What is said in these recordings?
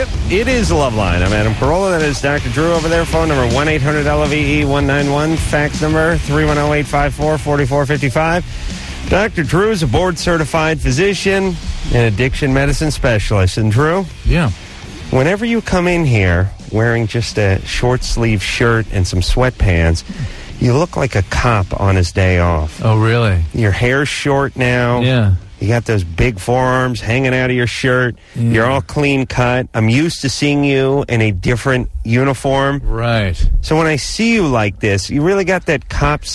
Yep, it is Loveline. I'm Adam Carolla. That is Dr. Drew over there. Phone number 1-800-LOVE-191. Fax number 310-854-4455. Dr. Drew is a board-certified physician and addiction medicine specialist. And Drew? Yeah. Whenever you come in here wearing just a short-sleeve shirt and some sweatpants, you look like a cop on his day off. Oh, really? Your hair's short now. Yeah. You got those big forearms hanging out of your shirt. Yeah. You're all clean cut. I'm used to seeing you in a different uniform. Right. So when I see you like this, you really got that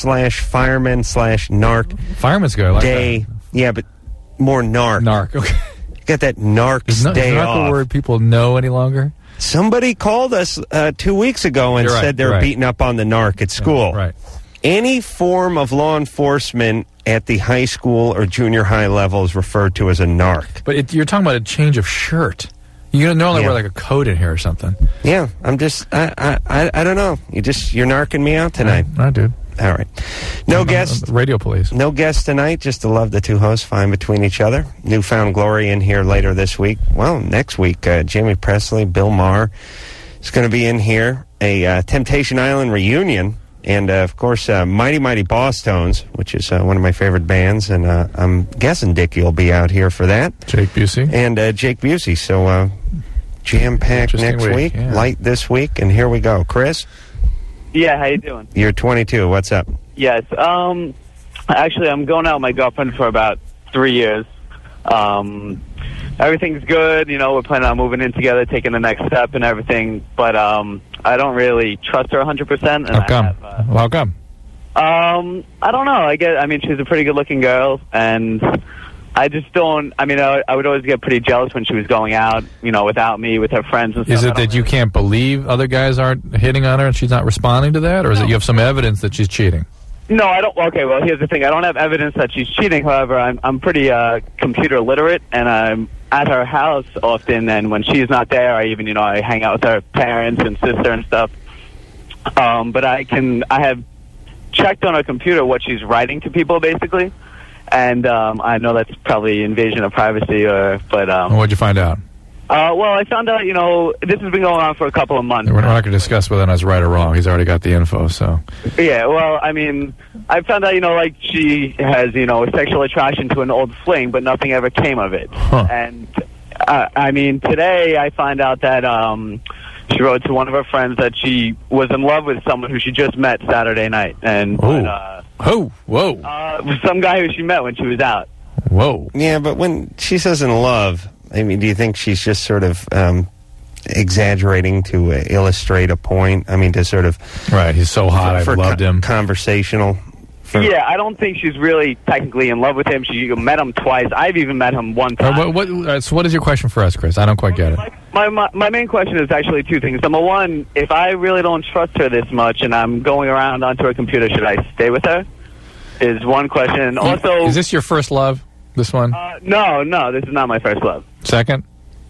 cop/fireman/narc Fireman's good. I like day. that. Yeah, but more narc. Narc. Okay. You got that narc's Is day narc off. a word people know any longer? Somebody called us 2 weeks ago and You're right, said they were right. beating up on the narc at school. Right. Any form of law enforcement at the high school or junior high level is referred to as a narc. But you're talking about a change of shirt. You normally wear like a coat in here or something. Yeah, I'm just, I don't know. You're narking me out tonight. I do. All right. No guest. Radio police. No guest tonight, just to love the two hosts fine between each other. Newfound Glory in here later this week. Well, next week, Jamie Presley, Bill Maher is going to be in here. A Temptation Island reunion. And, of course, Mighty Mighty Boss Tones, which is one of my favorite bands. And I'm guessing Dickie will be out here for that. Jake Busey. And Jake Busey. So, jam-packed next week, yeah. light this week. And here we go. Chris? Yeah, how you doing? You're 22. What's up? Yes. Actually, I'm going out with my girlfriend for about 3 years. Everything's good. You know, we're planning on moving in together, taking the next step and everything. But I don't really trust her 100%. How come? How come? I don't know. I mean, she's a pretty good-looking girl, and I just don't. I mean, I would always get pretty jealous when she was going out, you know, without me, with her friends and stuff. Is it that you can't believe other guys aren't hitting on her and she's not responding to that? Or is it you have some evidence that she's cheating? No, I don't. Okay, well, here's the thing. I don't have evidence that she's cheating. However, I'm pretty computer literate, and I'm at her house often. And when she's not there, I even, I hang out with her parents and sister and stuff. But I have checked on her computer what she's writing to people, basically. And I know that's probably invasion of privacy, but... What'd you find out? Well, I found out, this has been going on for a couple of months. We're not going to discuss whether or not it's right or wrong. He's already got the info, so... Yeah, well, I mean, I found out, like, she has, a sexual attraction to an old fling, but nothing ever came of it. Huh. And, I mean, today I find out that she wrote to one of her friends that she was in love with someone who she just met Saturday night. And... Whoa. Some guy who she met when she was out. Whoa. Yeah, but when she says in love, I mean, do you think she's just sort of exaggerating to illustrate a point? I mean, to sort of... Right, he's so hot, I've loved him. Conversational. Yeah, I don't think she's really technically in love with him. She met him twice. I've even met him one time. So what is your question for us, Chris? I don't quite get it. My main question is actually two things. Number one, if I really don't trust her this much and I'm going around onto her computer, should I stay with her? Is one question. Also, is this your first love, this one? No, this is not my first love. Second?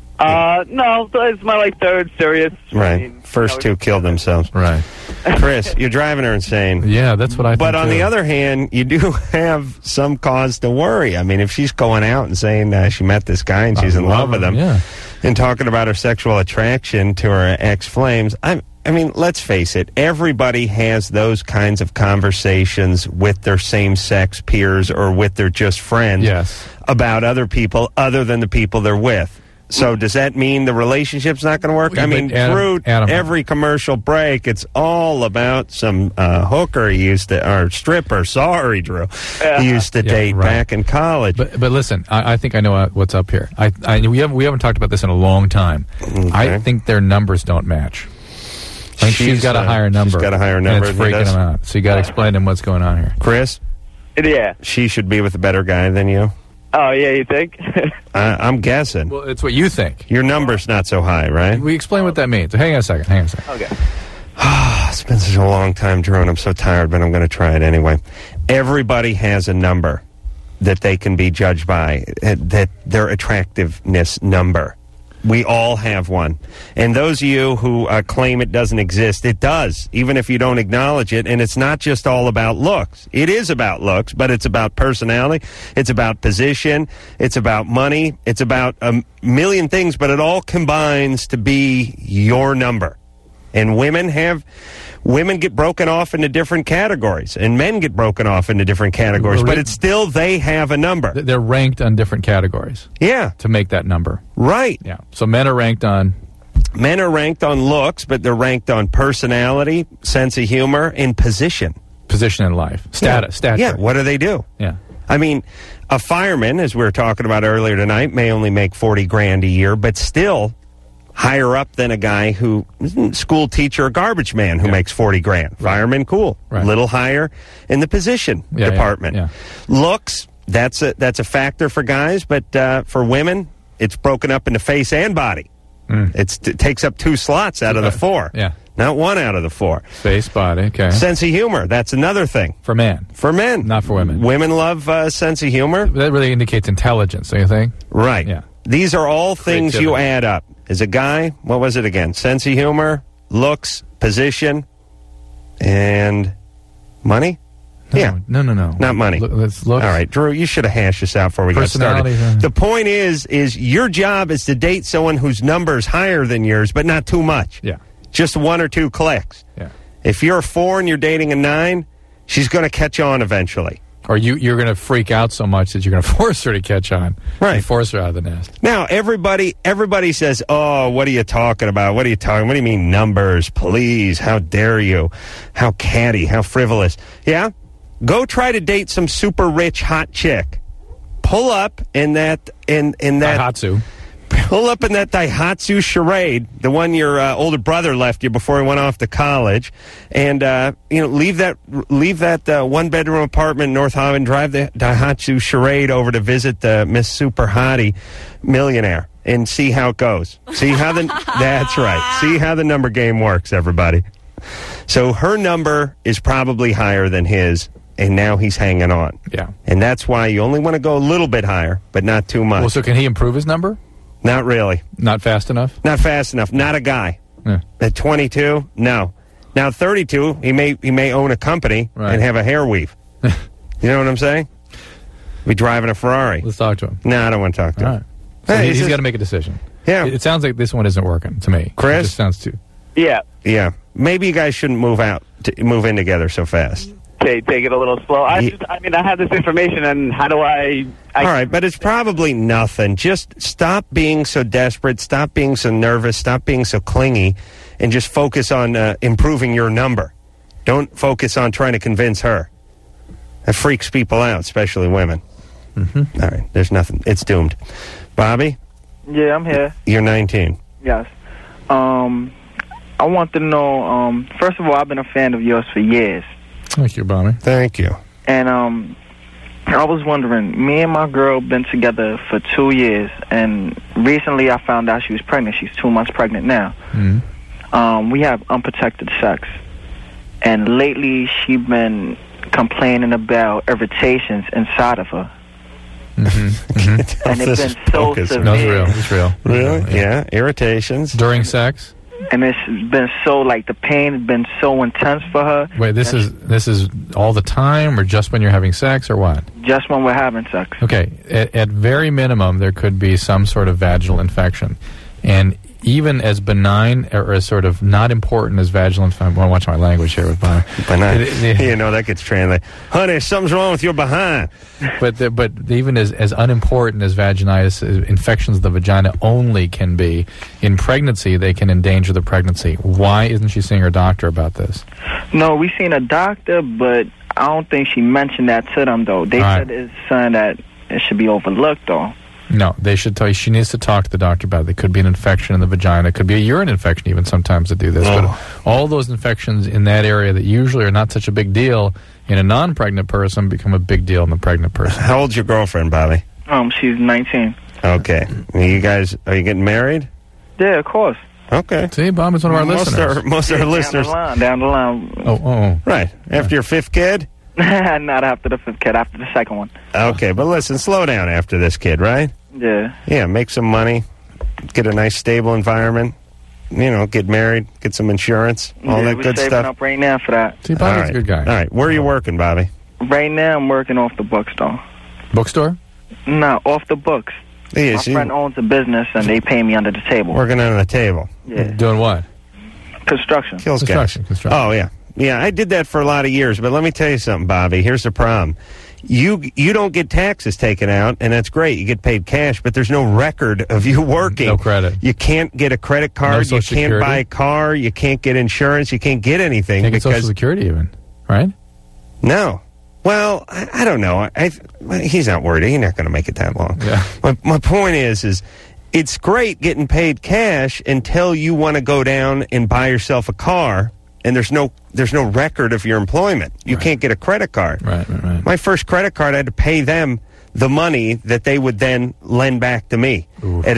No, it's my, third serious. Right. I mean, first two killed themselves. Right. Chris, you're driving her insane. Yeah, that's what I think. But on the other hand, you do have some cause to worry. I mean, if she's going out and saying she met this guy and she's in love with him, and talking about her sexual attraction to her ex-flames, I mean, let's face it, everybody has those kinds of conversations with their same-sex peers or with their just friends about other people other than the people they're with. So does that mean the relationship's not going to work? I mean, Drew, every commercial break, it's all about some hooker he used to, or stripper, sorry, Drew, he used to date back in college. But listen, I think I know what's up here. We haven't talked about this in a long time. Okay. I think their numbers don't match. I think she's got a higher number. She's got a higher number. And it's freaking him out. So you got to explain to him what's going on here. Chris? Yeah. She should be with a better guy than you. Oh, yeah, you think? I'm guessing. Well, it's what you think. Your number's not so high, right? We explain what that means. Hang on a second. Okay. It's been such a long time, Drew, and I'm so tired, but I'm going to try it anyway. Everybody has a number. that they can be judged by, that their attractiveness number. We all have one. And those of you who claim it doesn't exist, it does, even if you don't acknowledge it. And it's not just all about looks. It is about looks, but it's about personality. It's about position. It's about money. It's about a million things, but it all combines to be your number. And women get broken off into different categories, and men get broken off into different categories, but it's still they have a number. They're ranked on different categories. Yeah. To make that number. Right. Yeah. So men are ranked on looks, but they're ranked on personality, sense of humor, and position. Position in life. Status. Stature. Yeah. What do they do? Yeah. I mean, a fireman, as we were talking about earlier tonight, may only make $40,000 a year, but still higher up than a guy who school teacher or garbage man who makes $40,000. Right. Fireman, cool. Right. Little higher in the position department. Yeah. Looks, that's a factor for guys, but for women, it's broken up into face and body. It takes up 2 slots out of the 4. Yeah. Not 1 out of the 4. Face, body, okay. Sense of humor, that's another thing. For men. For men. Not for women. Women love sense of humor. That really indicates intelligence, don't you think? Right. Yeah. These are all things you add up. As a guy, what was it again? Sense of humor, looks, position, and money? No. Not money. Let's look. All right, Drew, you should have hashed this out before we got started. The point is your job is to date someone whose number is higher than yours, but not too much. Yeah. Just 1 or 2 clicks. Yeah. If you're a 4 and you're dating a 9, she's going to catch on eventually. Or you're going to freak out so much that you're going to force her to catch on. Right. And force her out of the nest. Now, everybody says, oh, what are you talking about? What do you mean numbers? Please, how dare you? How catty, how frivolous. Yeah? Go try to date some super rich, hot chick. Pull up in that... Daihatsu. Pull up in that Daihatsu Charade, the one your older brother left you before he went off to college, and leave that 1-bedroom apartment in North Hollywood and drive the Daihatsu Charade over to visit Miss Super Hottie Millionaire and see how it goes. That's right. See how the number game works, everybody. So her number is probably higher than his, and now he's hanging on. Yeah. And that's why you only want to go a little bit higher, but not too much. Well, so can he improve his number? Not really. Not fast enough? Not fast enough. Not a guy. Yeah. At 22, no. Now 32, he may own a company and have a hair weave. You know what I'm saying? Be driving a Ferrari. Let's talk to him. No, I don't want to talk to him. Right. So he's got to make a decision. Yeah. It sounds like this one isn't working to me. Chris? It just sounds too... Yeah. Yeah. Maybe you guys shouldn't move in together so fast. Take it a little slow. I have this information, and how do I... All right, but it's probably nothing. Just stop being so desperate, stop being so nervous, stop being so clingy, and just focus on improving your number. Don't focus on trying to convince her. That freaks people out, especially women. Mm-hmm. All right, there's nothing. It's doomed. Bobby? Yeah, I'm here. You're 19. Yes. I want to know, first of all, I've been a fan of yours for years. Thank you, Bobby. Thank you. And I was wondering, me and my girl been together for 2 years, and recently I found out she was pregnant. She's 2 months pregnant now. Mm-hmm. We have unprotected sex. And lately she been complaining about irritations inside of her. Mm-hmm. Mm-hmm. And it's been so severe. No, it's real. Really? Yeah. Irritations. During sex? And it's been so, the pain has been so intense for her. Wait, this is all the time, or just when you're having sex, or what? Just when we're having sex. Okay, at very minimum, there could be some sort of vaginal infection. And even as benign or as sort of not important as vaginal infection, I want to watch my language here with Bonnie. Benign. That gets translated. Honey, something's wrong with your behind. But even as unimportant as vaginitis, infections of the vagina only can be, in pregnancy, they can endanger the pregnancy. Why isn't she seeing her doctor about this? No, we seen a doctor, but I don't think she mentioned that to them, though. They said it's something that it should be overlooked, though. No, they should tell you she needs to talk to the doctor about it. It could be an infection in the vagina. It could be a urine infection even sometimes that do this. Oh. But all those infections in that area that usually are not such a big deal in a non-pregnant person become a big deal in the pregnant person. How old's your girlfriend, Bobby? She's 19. Okay. Are you getting married? Yeah, of course. Okay. See, Bob is one of our listeners. Most of our listeners. Down the line. Oh. Right. After your 5th kid? Not after the 5th kid, after the 2nd one. Okay, but listen, slow down after this kid, right? Yeah. Yeah, make some money. get a nice, stable environment. Get married, get some insurance, all that good stuff. We're saving up right now for that. See, Bobby's a good guy. All right, where are you working, Bobby? Right now, I'm working off the bookstore. Bookstore? No, off the books. Yeah, My friend owns a business, and they pay me under the table. Working under the table. Yeah. Doing what? Construction. Kills gas. Construction. Oh, yeah. Yeah, I did that for a lot of years, but let me tell you something, Bobby. Here's the problem. You don't get taxes taken out, and that's great. You get paid cash, but there's no record of you working. No credit. You can't get a credit card. No you Social can't Security. buy a car. You can't get insurance. You can't get anything. Can't get Social Security even, right? No. Well, I don't know. He's not worried. He's not going to make it that long. Yeah. My point is it's great getting paid cash until you want to go down and buy yourself a car, and there's no record of your employment. You can't get a credit card. Right. My first credit card, I had to pay them the money that they would then lend back to me at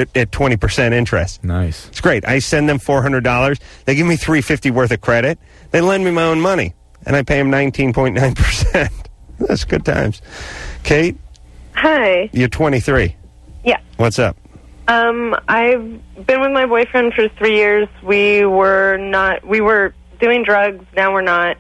20% interest. Nice. It's great. I send them $400. They give me $350 worth of credit. They lend me my own money, and I pay them 19.9%. That's good times. Kate? Hi. You're 23. Yeah. What's up? I've been with my boyfriend for 3 years. We were doing drugs. Now we're not.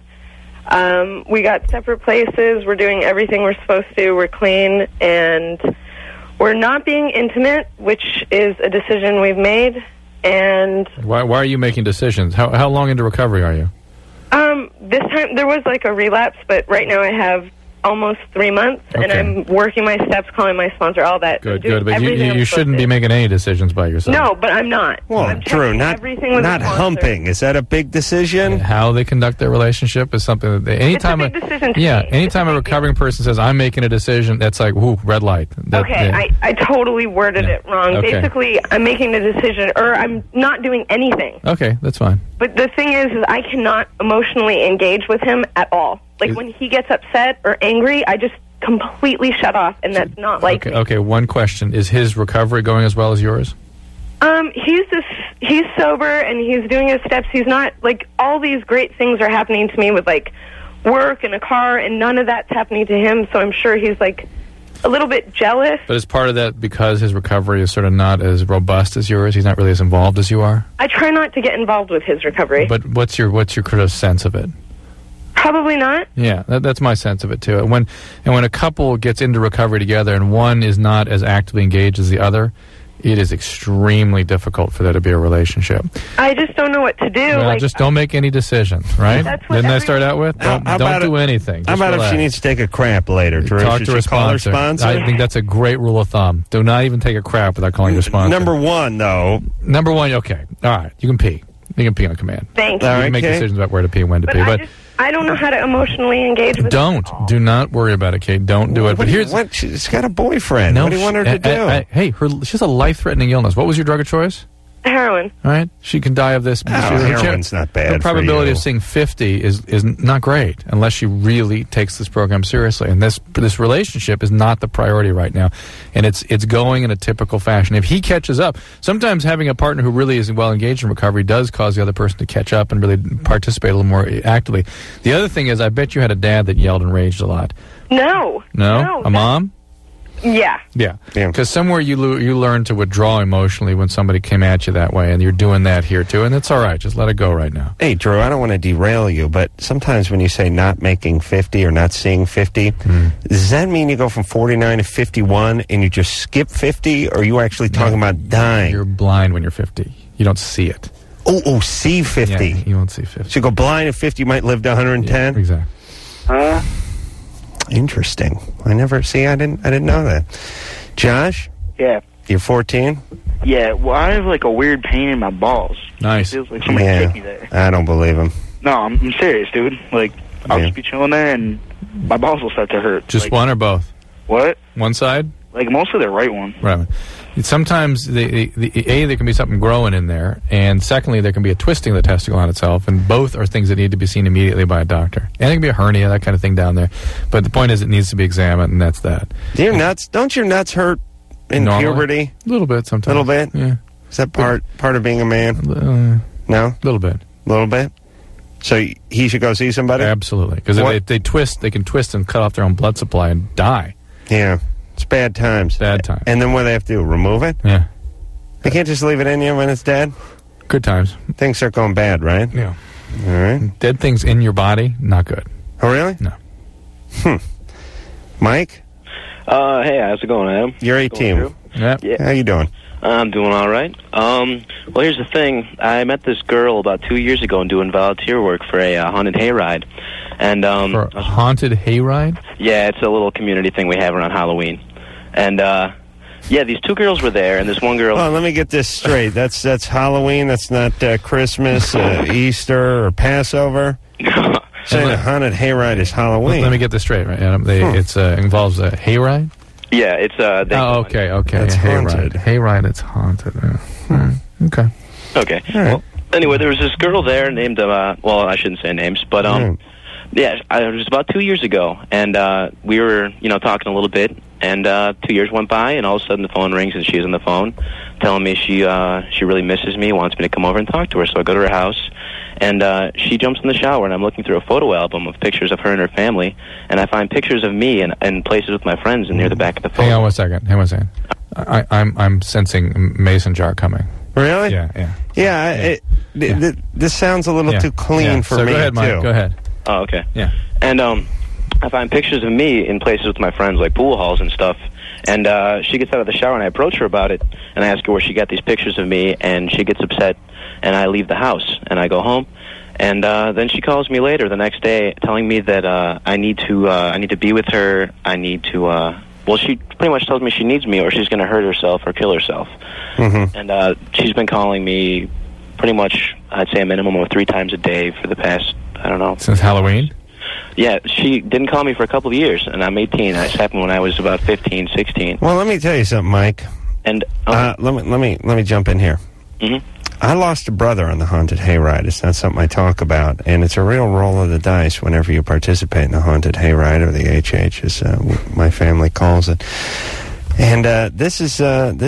We got separate places. We're doing everything we're supposed to. We're clean, and we're not being intimate, which is a decision we've made. And why are you making decisions? How long into recovery are you? This time there was like a relapse, but right now I have almost 3 months, and I'm working my steps, calling my sponsor, all that. Good. But you shouldn't be making any decisions by yourself. No, but I'm not. Well, Drew, not humping. Is that a big decision? And how they conduct their relationship is something that anytime it's a big decision to me. Anytime a recovering person says, I'm making a decision, that's like, whoo, red light. I totally worded it wrong. Okay. Basically, I'm making a decision, or I'm not doing anything. Okay, that's fine. But the thing is I cannot emotionally engage with him at all. Like, when he gets upset or angry, I just completely shut off, and that's not like me. Okay, one question. Is his recovery going as well as yours? He's sober, and he's doing his steps. He's not, like, all these great things are happening to me with, like, work and a car, and none of that's happening to him, so I'm sure he's, like, a little bit jealous. But is part of that because his recovery is sort of not as robust as yours? He's not really as involved as you are? I try not to get involved with his recovery. But what's your kind of sense of it? Probably not. Yeah, that's my sense of it too. When a couple gets into recovery together and one is not as actively engaged as the other, it is extremely difficult for there to be a relationship. I just don't know what to do. Well, just don't make any decisions, right? Didn't I start out with? Don't do anything. How about if she needs to take a crap later, Drew? Talk to her sponsor. I think that's a great rule of thumb. Do not even take a crap without calling your sponsor. Number one, okay. All right, you can pee. You can pee on command. Thank you. You can make decisions about where to pee and when to pee. But I don't know how to emotionally engage with Do not worry about it, Kate. Don't do it. But she's got a boyfriend. No, what do you want her to do? Hey, she has a life-threatening illness. What was your drug of choice? Heroin. All right. She can die of this. Heroin's not bad. The probability for you. of seeing 50 is not great unless she really takes this program seriously. And this relationship is not the priority right now. And it's going in a typical fashion. If he catches up, sometimes having a partner who really is well engaged in recovery does cause the other person to catch up and really participate a little more actively. The other thing is, I bet you had a dad that yelled and raged a lot. No. A mom? Yeah. Because somewhere you learn to withdraw emotionally when somebody came at you that way, and you're doing that here too, and it's all right. Just let it go right now. Hey, Drew, I don't want to derail you, but sometimes when you say not making 50 or not seeing 50, does that mean you go from 49 to 51 and you just skip 50, or are you actually talking about dying? You're blind when you're 50. You don't see it. Oh, see 50. Yeah, you won't see 50. So you go blind at 50, you might live to 110? Yeah, exactly. Interesting. I didn't know that. Josh? Yeah. You're 14? Yeah, well, I have like a weird pain in my balls. Nice. It feels like somebody kicked me there. I don't believe him. No, I'm serious, dude. Like, I'll just be chilling there and my balls will start to hurt. Just one or both? What? One side? Like, mostly the right one. Right. Sometimes, there can be something growing in there, and secondly, there can be a twisting of the testicle on itself, and both are things that need to be seen immediately by a doctor. And it can be a hernia, that kind of thing down there. But the point is, it needs to be examined, and that's that. Don't your nuts hurt in puberty? A little bit sometimes. A little bit? Yeah. Is that part of being a man? No? A little bit. A little bit? So he should go see somebody? Absolutely. Because if they can twist and cut off their own blood supply and die. Yeah. It's bad times. Bad times. And then what do they have to do? Remove it? Yeah. You can't just leave it in you when it's dead? Good times. Things start going bad, right? Yeah. All right. Dead things in your body, not good. Oh, really? No. Mike? Hey, how's it going, Adam? You're 18. Yeah. How you doing? I'm doing all right. Well, here's the thing. I met this girl about 2 years ago and doing volunteer work for a haunted hayride. And, For a haunted hayride? Yeah, it's a little community thing we have around Halloween. And, yeah, these two girls were there, and this one girl... Well, let me get this straight. That's Halloween. That's not Christmas, Easter, or Passover. Saying a haunted hayride is Halloween. Let me get this straight, right, Adam? It involves a hayride? Yeah, it's... okay. It's haunted. Hayride, it's haunted. Yeah. Okay. Okay. All right. Well, anyway, there was this girl there named... well, I shouldn't say names, but... Yeah, it was about 2 years ago, and we were, talking a little bit, and 2 years went by, and all of a sudden the phone rings, and she's on the phone telling me she really misses me, wants me to come over and talk to her. So I go to her house, and she jumps in the shower, and I'm looking through a photo album of pictures of her and her family, and I find pictures of me in places with my friends and near the back of the phone. Hang on one second. I'm sensing mason jar coming. Really? Yeah. This sounds a little too clean for me, go ahead, Mike. too. Go ahead. Oh, okay. Yeah. And I find pictures of me in places with my friends, like pool halls and stuff. And she gets out of the shower, and I approach her about it, and I ask her where she got these pictures of me, and she gets upset, and I leave the house, and I go home. And then she calls me later the next day, telling me that I need to be with her. I need to. Well, she pretty much tells me she needs me, or she's going to hurt herself or kill herself. Mm-hmm. And she's been calling me pretty much, I'd say, a minimum of 3 times a day for the past, I don't know. Since Halloween? Yeah, she didn't call me for a couple of years, and I'm 18. This happened when I was about 15, 16. Well, let me tell you something, Mike. And let me jump in here. Mm-hmm. I lost a brother on the haunted hayride. It's not something I talk about, and it's a real roll of the dice whenever you participate in the haunted hayride, or the HH, as my family calls it. And this is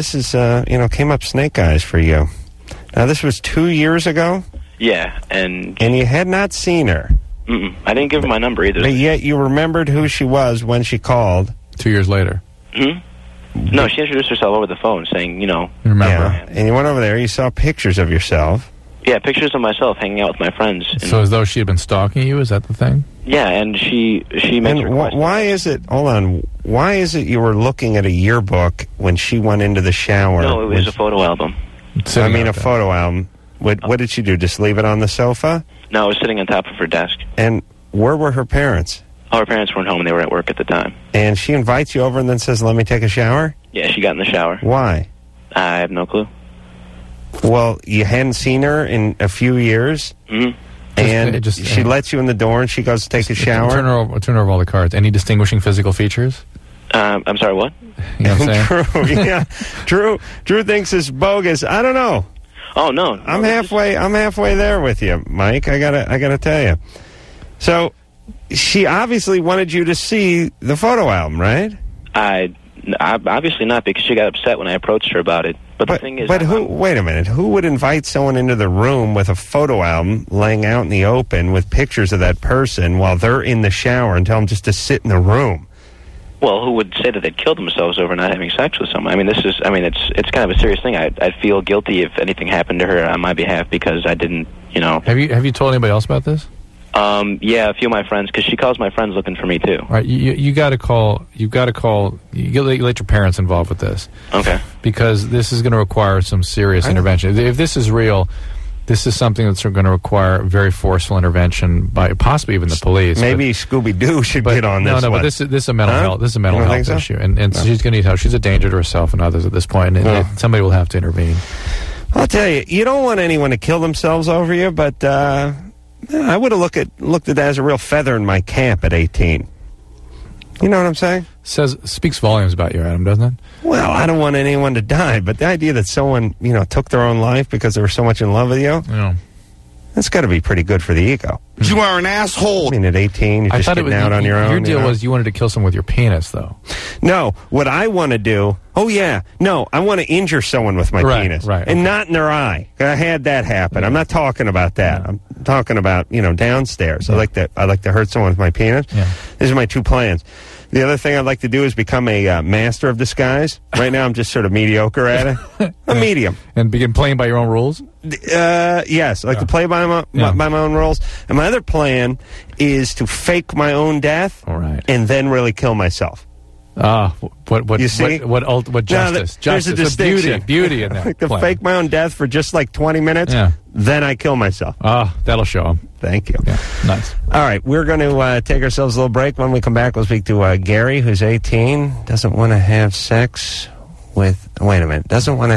came up snake eyes for you. Now, this was 2 years ago? Yeah, and you had not seen her? Mm-mm. I didn't give her my number either. But yet you remembered who she was when she called? 2 years later. Hmm? No, she introduced herself over the phone, saying, Remember. Yeah. And you went over there, you saw pictures of yourself. Yeah, pictures of myself hanging out with my friends. So as though she had been stalking you, is that the thing? Yeah, and she makes requests. Why is it, hold on, why is it you were looking at a yearbook when she went into the shower? No, it was a photo album. A photo album. What did she do, just leave it on the sofa? No, it was sitting on top of her desk. And where were her parents? Oh, her parents weren't home, and they were at work at the time. And she invites you over and then says, let me take a shower? Yeah, she got in the shower. Why? I have no clue. Well, you hadn't seen her in a few years? Mm-hmm. And she lets you in the door and she goes to take a shower? Turn over all the cards. Any distinguishing physical features? I'm sorry, what? You know what I'm saying? Drew, yeah. Drew thinks it's bogus. I don't know. Oh, no. I'm halfway there with you, Mike. I gotta tell you. So, she obviously wanted you to see the photo album, right? I obviously not, because she got upset when I approached her about it. But the thing is... wait a minute. Who would invite someone into the room with a photo album laying out in the open with pictures of that person while they're in the shower and tell them just to sit in the room? Well, who would say that they'd killed themselves over not having sex with someone? I mean, it's kind of a serious thing. I'd feel guilty if anything happened to her on my behalf because I didn't, Have you told anybody else about this? Yeah, a few of my friends, because she calls my friends looking for me too. All right, you got to call. You let your parents involved with this. Okay. Because this is going to require some serious intervention. If this is real, this is something that's going to require very forceful intervention by possibly even the police. Maybe Scooby-Doo should get on this. No, but this is a mental health. This is a mental health issue, and she's going to need help. She's a danger to herself and others at this point, and somebody will have to intervene. I'll tell you, you don't want anyone to kill themselves over you, but I would have looked at it as a real feather in my cap at 18. You know what I'm saying? Speaks volumes about you, Adam, doesn't it? Well, I don't want anyone to die, but the idea that someone, took their own life because they were so much in love with you, that's got to be pretty good for the ego. You are an asshole. I mean, at 18, you're just getting out on your own. Your deal was you wanted to kill someone with your penis, though. No, what I want to do, I want to injure someone with my penis. Right, and not in their eye. I had that happen. I'm not talking about that. I'm talking about, downstairs. I like to hurt someone with my penis. Yeah. These are my two plans. The other thing I'd like to do is become a master of disguise. Right now, I'm just sort of mediocre at it. A medium. And begin playing by your own rules? Yes, I like to play by my own rules. And my other plan is to fake my own death and then really kill myself. What you see? What justice? There's a distinction. Beauty in that. Like to fake my own death for just like 20 minutes, then I kill myself. That'll show them. Thank you. Yeah, nice. All right, we're going to take ourselves a little break. When we come back, we'll speak to Gary, who's 18, doesn't want to have sex with... Wait a minute. Doesn't want to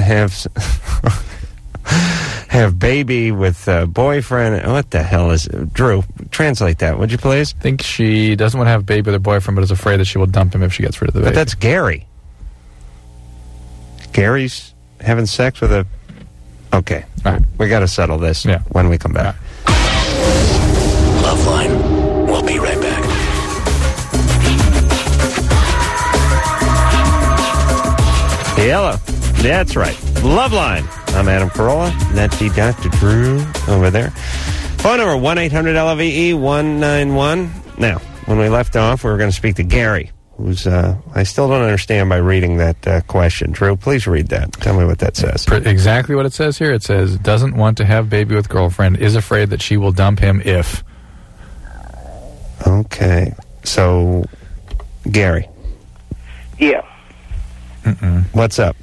have baby with boyfriend. What the hell is... Drew, translate that, would you please? I think she doesn't want to have a baby with her boyfriend, but is afraid that she will dump him if she gets rid of the baby. But that's Gary. Gary's having sex with a... Okay. All right. We got to settle this when we come back. Loveline. We'll be right back. Hello. That's right. Loveline. I'm Adam Carolla. That's the Dr. Drew over there. Phone number 1-800-LVE-191. Now, when we left off, we were going to speak to Gary, who's, I still don't understand by reading that question. Drew, please read that. Tell me what that says. Exactly what it says here. It says, doesn't want to have baby with girlfriend, is afraid that she will dump him if... Okay. So, Gary. Yeah. What's up?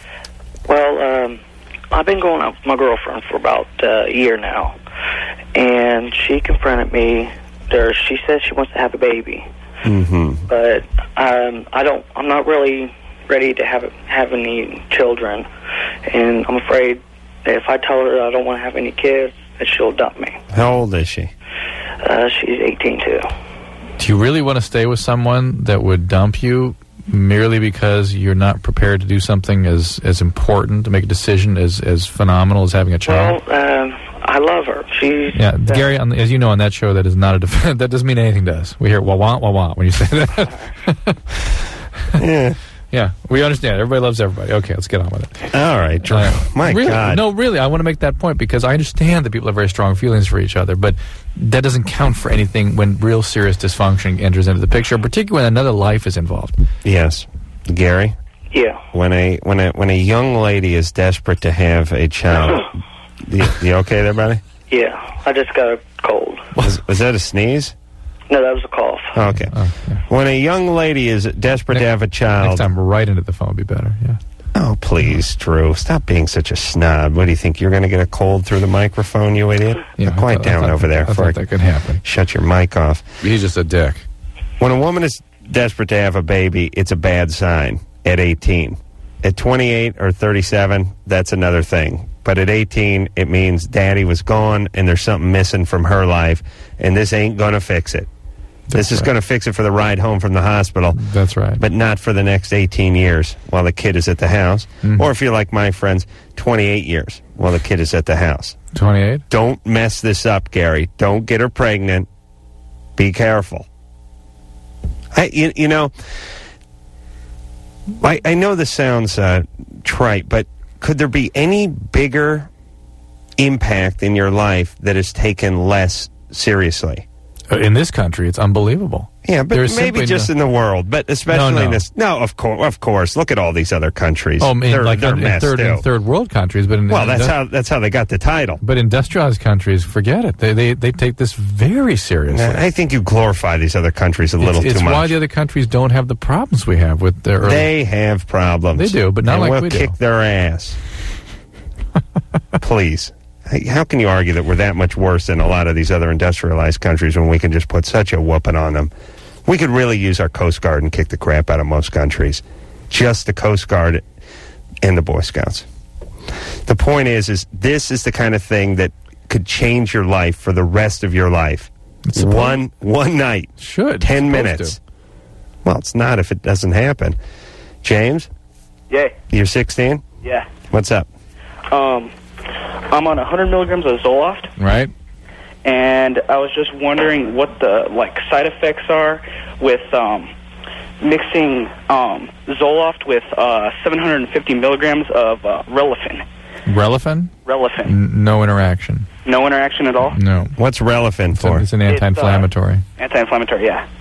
Well, I've been going out with my girlfriend for about a year now, and she confronted me. She says she wants to have a baby, but I'm not really ready to have any children, and I'm afraid that if I tell her I don't want to have any kids, that she'll dump me. How old is she? She's 18 too. Do you really want to stay with someone that would dump you merely because you're not prepared to do something as important, to make a decision as phenomenal as having a child? Well, I love her. Gary, as you know on that show, that is not a defense. That doesn't mean anything to us. We hear wah-wah, wah-wah when you say that. Yeah. Yeah, we understand. Everybody loves everybody. Okay, let's get on with it. All right, Drew. My really, God. No, really, I want to make that point because I understand that people have very strong feelings for each other, but that doesn't count for anything when real serious dysfunction enters into the picture, particularly when another life is involved. Yes. Gary? Yeah. When a young lady is desperate to have a child, you okay there, buddy? Yeah, I just got a cold. Was that a sneeze? No, that was a cough. Oh, okay. When a young lady is desperate to have a child... Next time, right into the phone would be better, yeah. Oh, please, Drew. Stop being such a snob. What do you think? You're going to get a cold through the microphone, you idiot? Yeah, quiet down over there. I thought that could happen. Shut your mic off. He's just a dick. When a woman is desperate to have a baby, it's a bad sign at 18. At 28 or 37, that's another thing. But at 18, it means daddy was gone and there's something missing from her life, and this ain't going to fix it. This is going to fix it for the ride home from the hospital. That's right. But not for the next 18 years while the kid is at the house. Or if you're like my friends, 28 years while the kid is at the house. 28? Don't mess this up, Gary. Don't get her pregnant. Be careful. I know this sounds trite, but could there be any bigger impact in your life that is taken less seriously? In this country, it's unbelievable. Yeah, but maybe just in the world, but especially in this. No, of course. Look at all these other countries. Oh, they're in third world countries, but that's how they got the title. But industrialized countries, forget it. They take this very seriously. I think you glorify these other countries a little too much. It's why the other countries don't have the problems we have with their. They have problems. They do, but not like we'll we do. Kick their ass. Please. How can you argue that we're that much worse than a lot of these other industrialized countries when we can just put such a whooping on them? We could really use our Coast Guard and kick the crap out of most countries. Just the Coast Guard and the Boy Scouts. The point is this is the kind of thing that could change your life for the rest of your life. One night. 10 minutes. Well, it's not if it doesn't happen. James? Yeah. You're 16? Yeah. What's up? I'm on 100 milligrams of Zoloft. Right. And I was just wondering what the side effects are with mixing Zoloft with 750 milligrams of Relafin. Relafin? Relafin. No interaction. No interaction at all? No. What's Relafin for? It's an anti-inflammatory. Anti-inflammatory, yeah.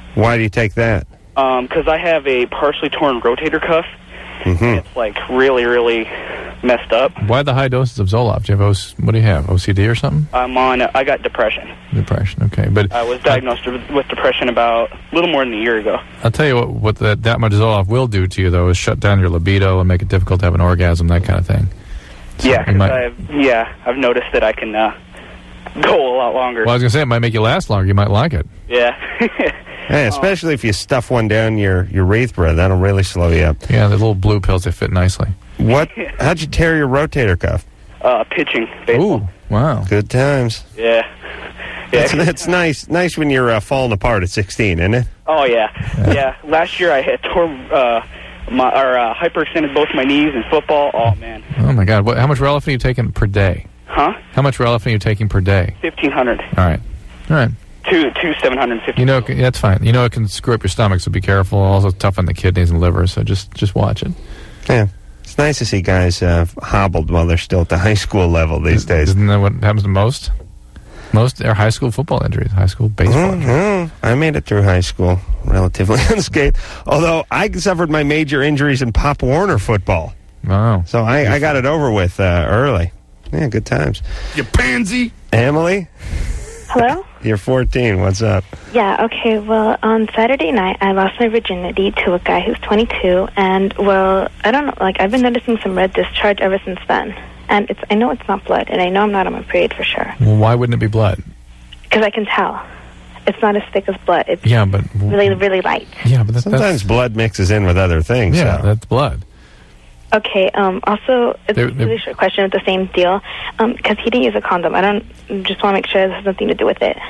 Why do you take that? Because I have a partially torn rotator cuff. It's like really, really messed up. Why the high doses of Zoloft? What do you have? OCD or something? I got depression. Depression, okay. But I was diagnosed with depression about a little more than a year ago. I'll tell you what that much Zoloft will do to you, though, is shut down your libido and make it difficult to have an orgasm, that kind of thing. So I've noticed that I can go a lot longer. Well, I was going to say, it might make you last longer. You might like it. Yeah. Hey, especially if you stuff one down your urethra, that'll really slow you up. Yeah, the little blue pills, they fit nicely. How'd you tear your rotator cuff? Pitching baseball. Ooh, wow. Good times. Yeah. It's nice when you're falling apart at 16, isn't it? Oh, yeah. Last year I had hyperextended both my knees in football. Oh, man. Oh, my God. How much Relafin are you taking per day? Huh? How much Relafin are you taking per day? 1,500. All right. Two 750. That's fine. It can screw up your stomach, so be careful. Also toughen the kidneys and liver, so just watch it. Yeah. It's nice to see guys hobbled while they're still at the high school level these days. Isn't that what happens to most? Most are high school football injuries, high school baseball injuries. I made it through high school relatively unscathed, although I suffered my major injuries in Pop Warner football. Wow. So I got it over with early. Yeah, good times. You pansy. Emily? Hello? You're 14. What's up? Yeah, okay. Well, on Saturday night, I lost my virginity to a guy who's 22, and, well, I don't know, I've been noticing some red discharge ever since then. And I know it's not blood, and I know I'm not on my period for sure. Well, why wouldn't it be blood? Because I can tell. It's not as thick as blood. It's but really, really light. Yeah, but sometimes blood mixes in with other things. Yeah, so. That's blood. Okay, also, it's a really short question with the same deal. Because he didn't use a condom. Just want to make sure it has nothing to do with it.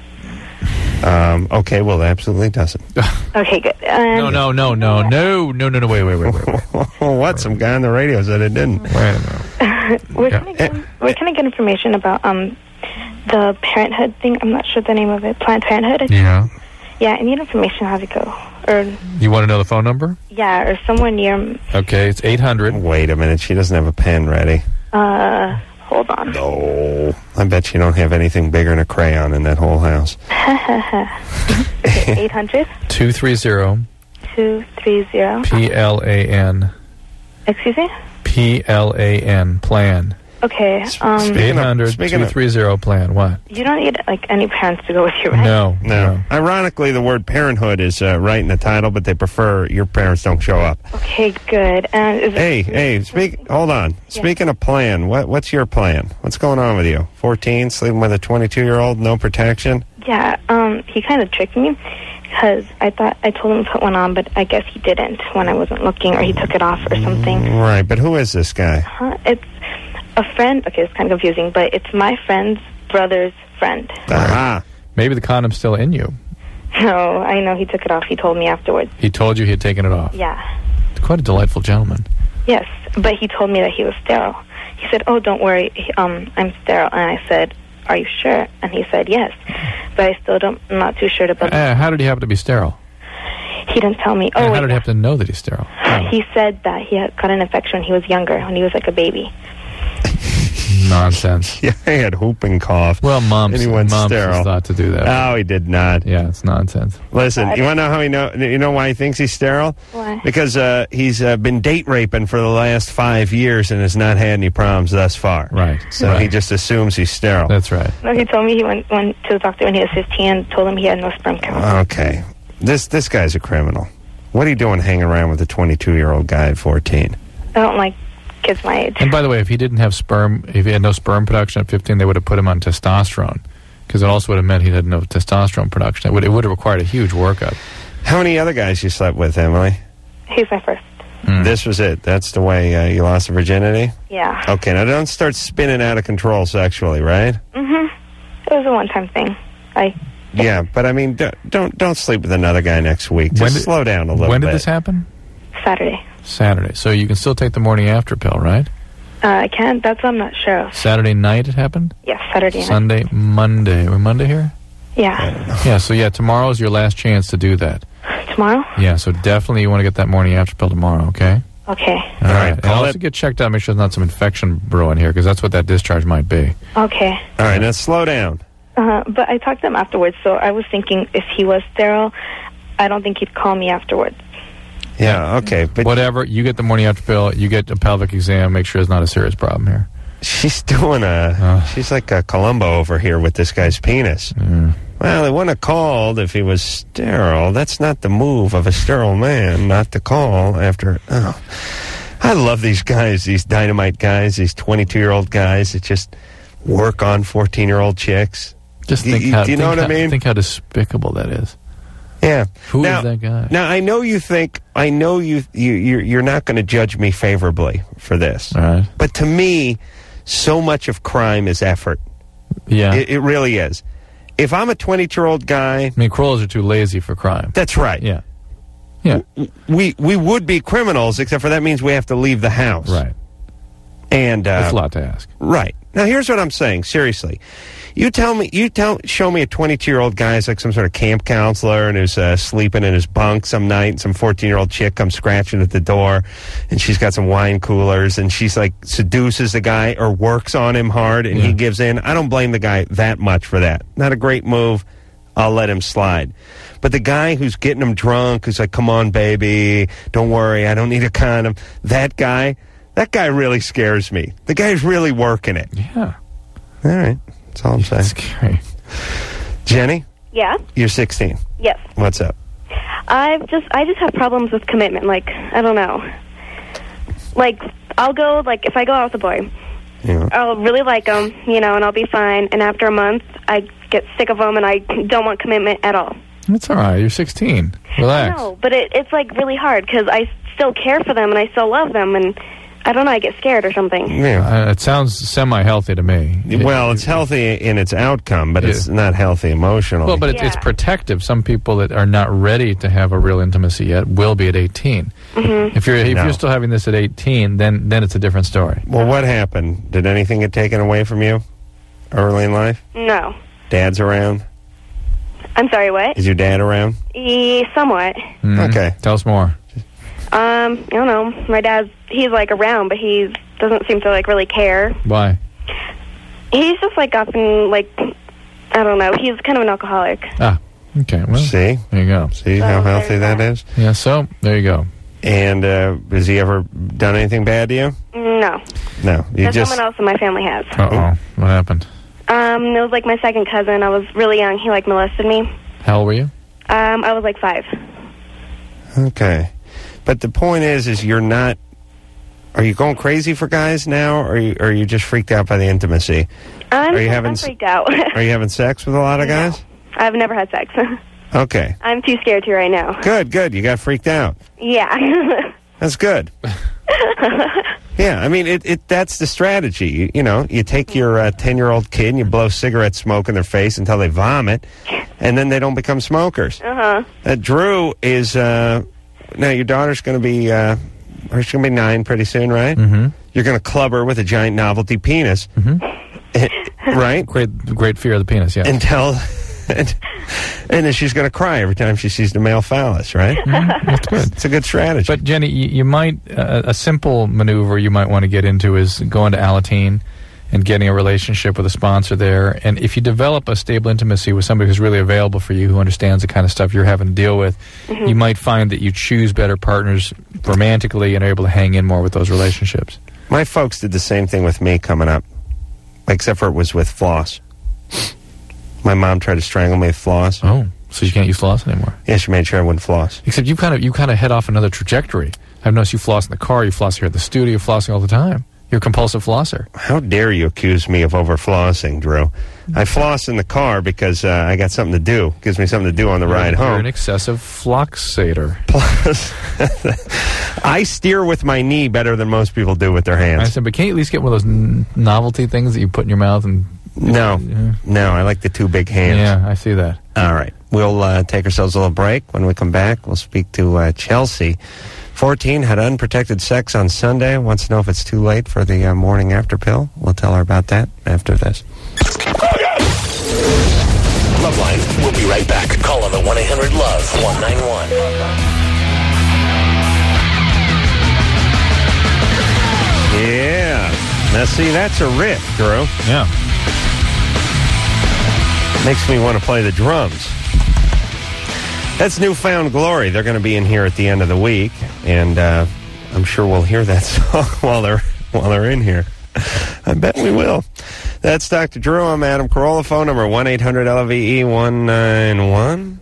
Okay, well, it absolutely doesn't. Okay, good. No, wait. What? Some guy on the radio said it didn't. Wait a minute. Where can I get information about the Parenthood thing? I'm not sure the name of it. Planned Parenthood, I think. Yeah. Yeah, I need information how to go. Or you want to know the phone number? Yeah, or somewhere near. Okay, it's 800. Wait a minute, she doesn't have a pen ready. Hold on. No, I bet you don't have anything bigger than a crayon in that whole house. Okay, 800 230 PLAN. Excuse me? PLAN, plan. Okay. 800-230-PLAN. What? You don't need any parents to go with you, right? No. Ironically, the word parenthood is right in the title, but they prefer your parents don't show up. Okay, good. Hold on. Yeah. Speaking of plan, what's your plan? What's going on with you? 14, sleeping with a 22-year-old, no protection? Yeah, he kind of tricked me because I told him to put one on, but I guess he didn't when I wasn't looking, or he took it off or something. Right, but who is this guy? It's a friend. Okay, it's kind of confusing, but it's my friend's brother's friend. Ah. Maybe the condom's still in you. No, I know he took it off. He told me afterwards. He told you he had taken it off? Yeah. Quite a delightful gentleman. Yes, but he told me that he was sterile. He said, "Oh, don't worry, I'm sterile." And I said, "Are you sure?" And he said, "Yes." But I still I'm not too sure about how did he happen to be sterile? He didn't tell me. How did he happen to know that he's sterile? He said that he had got an infection when he was younger, when he was like a baby. Nonsense. Yeah, he had whooping cough. Well, Mumps sterile. thought to do that. Oh, he did not. Yeah, it's nonsense. Listen, you want to know how you know why he thinks he's sterile? Why? Because he's been date raping for the last 5 years and has not had any problems thus far. Right. So he just assumes he's sterile. That's right. No, he told me he went to the doctor when he was 15 and told him he had no sperm count. Okay. This guy's a criminal. What are you doing hanging around with a 22-year-old guy at 14? I don't like kids my age. And by the way, if he didn't have if he had no sperm production at 15, they would have put him on testosterone, because it also would have meant he had no testosterone production. It would have required a huge workup. How many other guys you slept with, Emily? He's my first. This was it. That's the way you lost the virginity? Yeah. Okay, now don't start spinning out of control sexually, right? Mm-hmm. It was a one-time thing. Yeah, but I mean, don't sleep with another guy next week. Just slow down a little bit. When did this happen? Saturday. So you can still take the morning after pill, right? I can. That's what I'm not sure of. Saturday night it happened? Yes, Saturday night. Sunday, Monday. Are we Monday here? Yeah. Yeah, so tomorrow is your last chance to do that. Tomorrow? Yeah, so definitely you want to get that morning after pill tomorrow, okay? Okay. All right. And also get checked out, make sure there's not some infection brewing here, because that's what that discharge might be. Okay. All right, now slow down. But I talked to him afterwards, so I was thinking if he was sterile, I don't think he'd call me afterwards. Yeah, okay. But whatever, you get the morning after pill, you get a pelvic exam, make sure it's not a serious problem here. She's doing she's like a Columbo over here with this guy's penis. Well, he wouldn't have called if he was sterile. That's not the move of a sterile man, not to call after. Oh, I love these guys, these dynamite guys, these 22-year-old guys that just work on 14-year-old chicks. Just think do you know what I mean? Think how despicable that is. Yeah. Who is that guy? Now, I know you think, you're not going to judge me favorably for this. All right. But to me, so much of crime is effort. Yeah. It really is. If I'm a 22-year-old guy... I mean, crawlers are too lazy for crime. That's right. Yeah. Yeah. We would be criminals, except for that means we have to leave the house. Right. And that's a lot to ask. Right. Now, here's what I'm saying, seriously. Show me a 22-year-old guy who's like some sort of camp counselor and who's sleeping in his bunk some night, and some 14-year-old chick comes scratching at the door, and she's got some wine coolers, and she's like seduces the guy or works on him hard, and he gives in. I don't blame the guy that much for that. Not a great move. I'll let him slide. But the guy who's getting him drunk, who's like, come on, baby, don't worry, I don't need a condom, that guy really scares me. The guy's really working it. Yeah. All right. That's all I'm saying. That's scary. Jenny? Yeah? You're 16. Yes. What's up? I just have problems with commitment. Like, I don't know. Like, I'll go, like, if I go out with a boy, I'll really like him, and I'll be fine. And after a month, I get sick of him, and I don't want commitment at all. That's all right. You're 16. Relax. I know, but it's like, really hard, because I still care for them, and I still love them, and I don't know, I get scared or something. Yeah. It sounds semi-healthy to me. Well, it's healthy in its outcome, but it's not healthy emotionally. Well, but it's protective. Some people that are not ready to have a real intimacy yet will be at 18. Mm-hmm. If you're still having this at 18, then it's a different story. Well, what happened? Did anything get taken away from you early in life? No. Dad's around? I'm sorry, what? Is your dad around? Somewhat. Okay. Tell us more. I don't know. My dad's, he's like around, but he doesn't seem to like really care. Why? He's just like often like, I don't know. He's kind of an alcoholic. Ah, okay. Well, see? There you go. See how healthy that is? Yeah, so there you go. And has he ever done anything bad to you? No. No. Someone else in my family has. Uh-oh. What happened? It was like my second cousin. I was really young. He like molested me. How old were you? I was like 5. Okay. But the point is you're not... Are you going crazy for guys now, or are you just freaked out by the intimacy? I'm freaked out. Are you having sex with a lot of guys? No. I've never had sex. Okay. I'm too scared to right now. Good. You got freaked out. Yeah. That's good. Yeah, I mean, that's the strategy. You take your 10-year-old kid and you blow cigarette smoke in their face until they vomit, and then they don't become smokers. Uh-huh. Drew is... now, your daughter's going to be... she's going to be 9 pretty soon, right? Mm-hmm. You're going to club her with a giant novelty penis. Mm-hmm. Right? Great fear of the penis, yeah. And then she's going to cry every time she sees the male phallus, right? Mm-hmm. That's good. It's a good strategy. But, Jenny, you might... a simple maneuver you might want to get into is going to Alateen and getting a relationship with a sponsor there. And if you develop a stable intimacy with somebody who's really available for you, who understands the kind of stuff you're having to deal with, you might find that you choose better partners romantically and are able to hang in more with those relationships. My folks did the same thing with me coming up, except for it was with floss. My mom tried to strangle me with floss. Oh, so you can't use floss anymore? Yeah, she made sure I wouldn't floss. Except you kind of head off another trajectory. I've noticed you floss in the car, you floss here at the studio, you're flossing all the time. You're a compulsive flosser. How dare you accuse me of over-flossing, Drew? I floss in the car because I got something to do. Gives me something to do on the ride home. You're an excessive floxator. Plus, I steer with my knee better than most people do with their hands. I said, but can't you at least get one of those novelty things that you put in your mouth? And No, I like the 2 big hands. Yeah, I see that. All right. We'll take ourselves a little break. When we come back, we'll speak to Chelsea. 14, had unprotected sex on Sunday. Wants to know if it's too late for the morning after pill. We'll tell her about that after this. Loveline, we'll be right back. Call on the 1-800-LOVE 191. Yeah. Now, see, that's a riff, Drew. Yeah. Makes me want to play the drums. That's Newfound Glory. They're going to be in here at the end of the week, and I'm sure we'll hear that song while they're in here. I bet we will. That's Dr. Drew. I'm Adam Carolla. Phone number 1-800-LVE-191.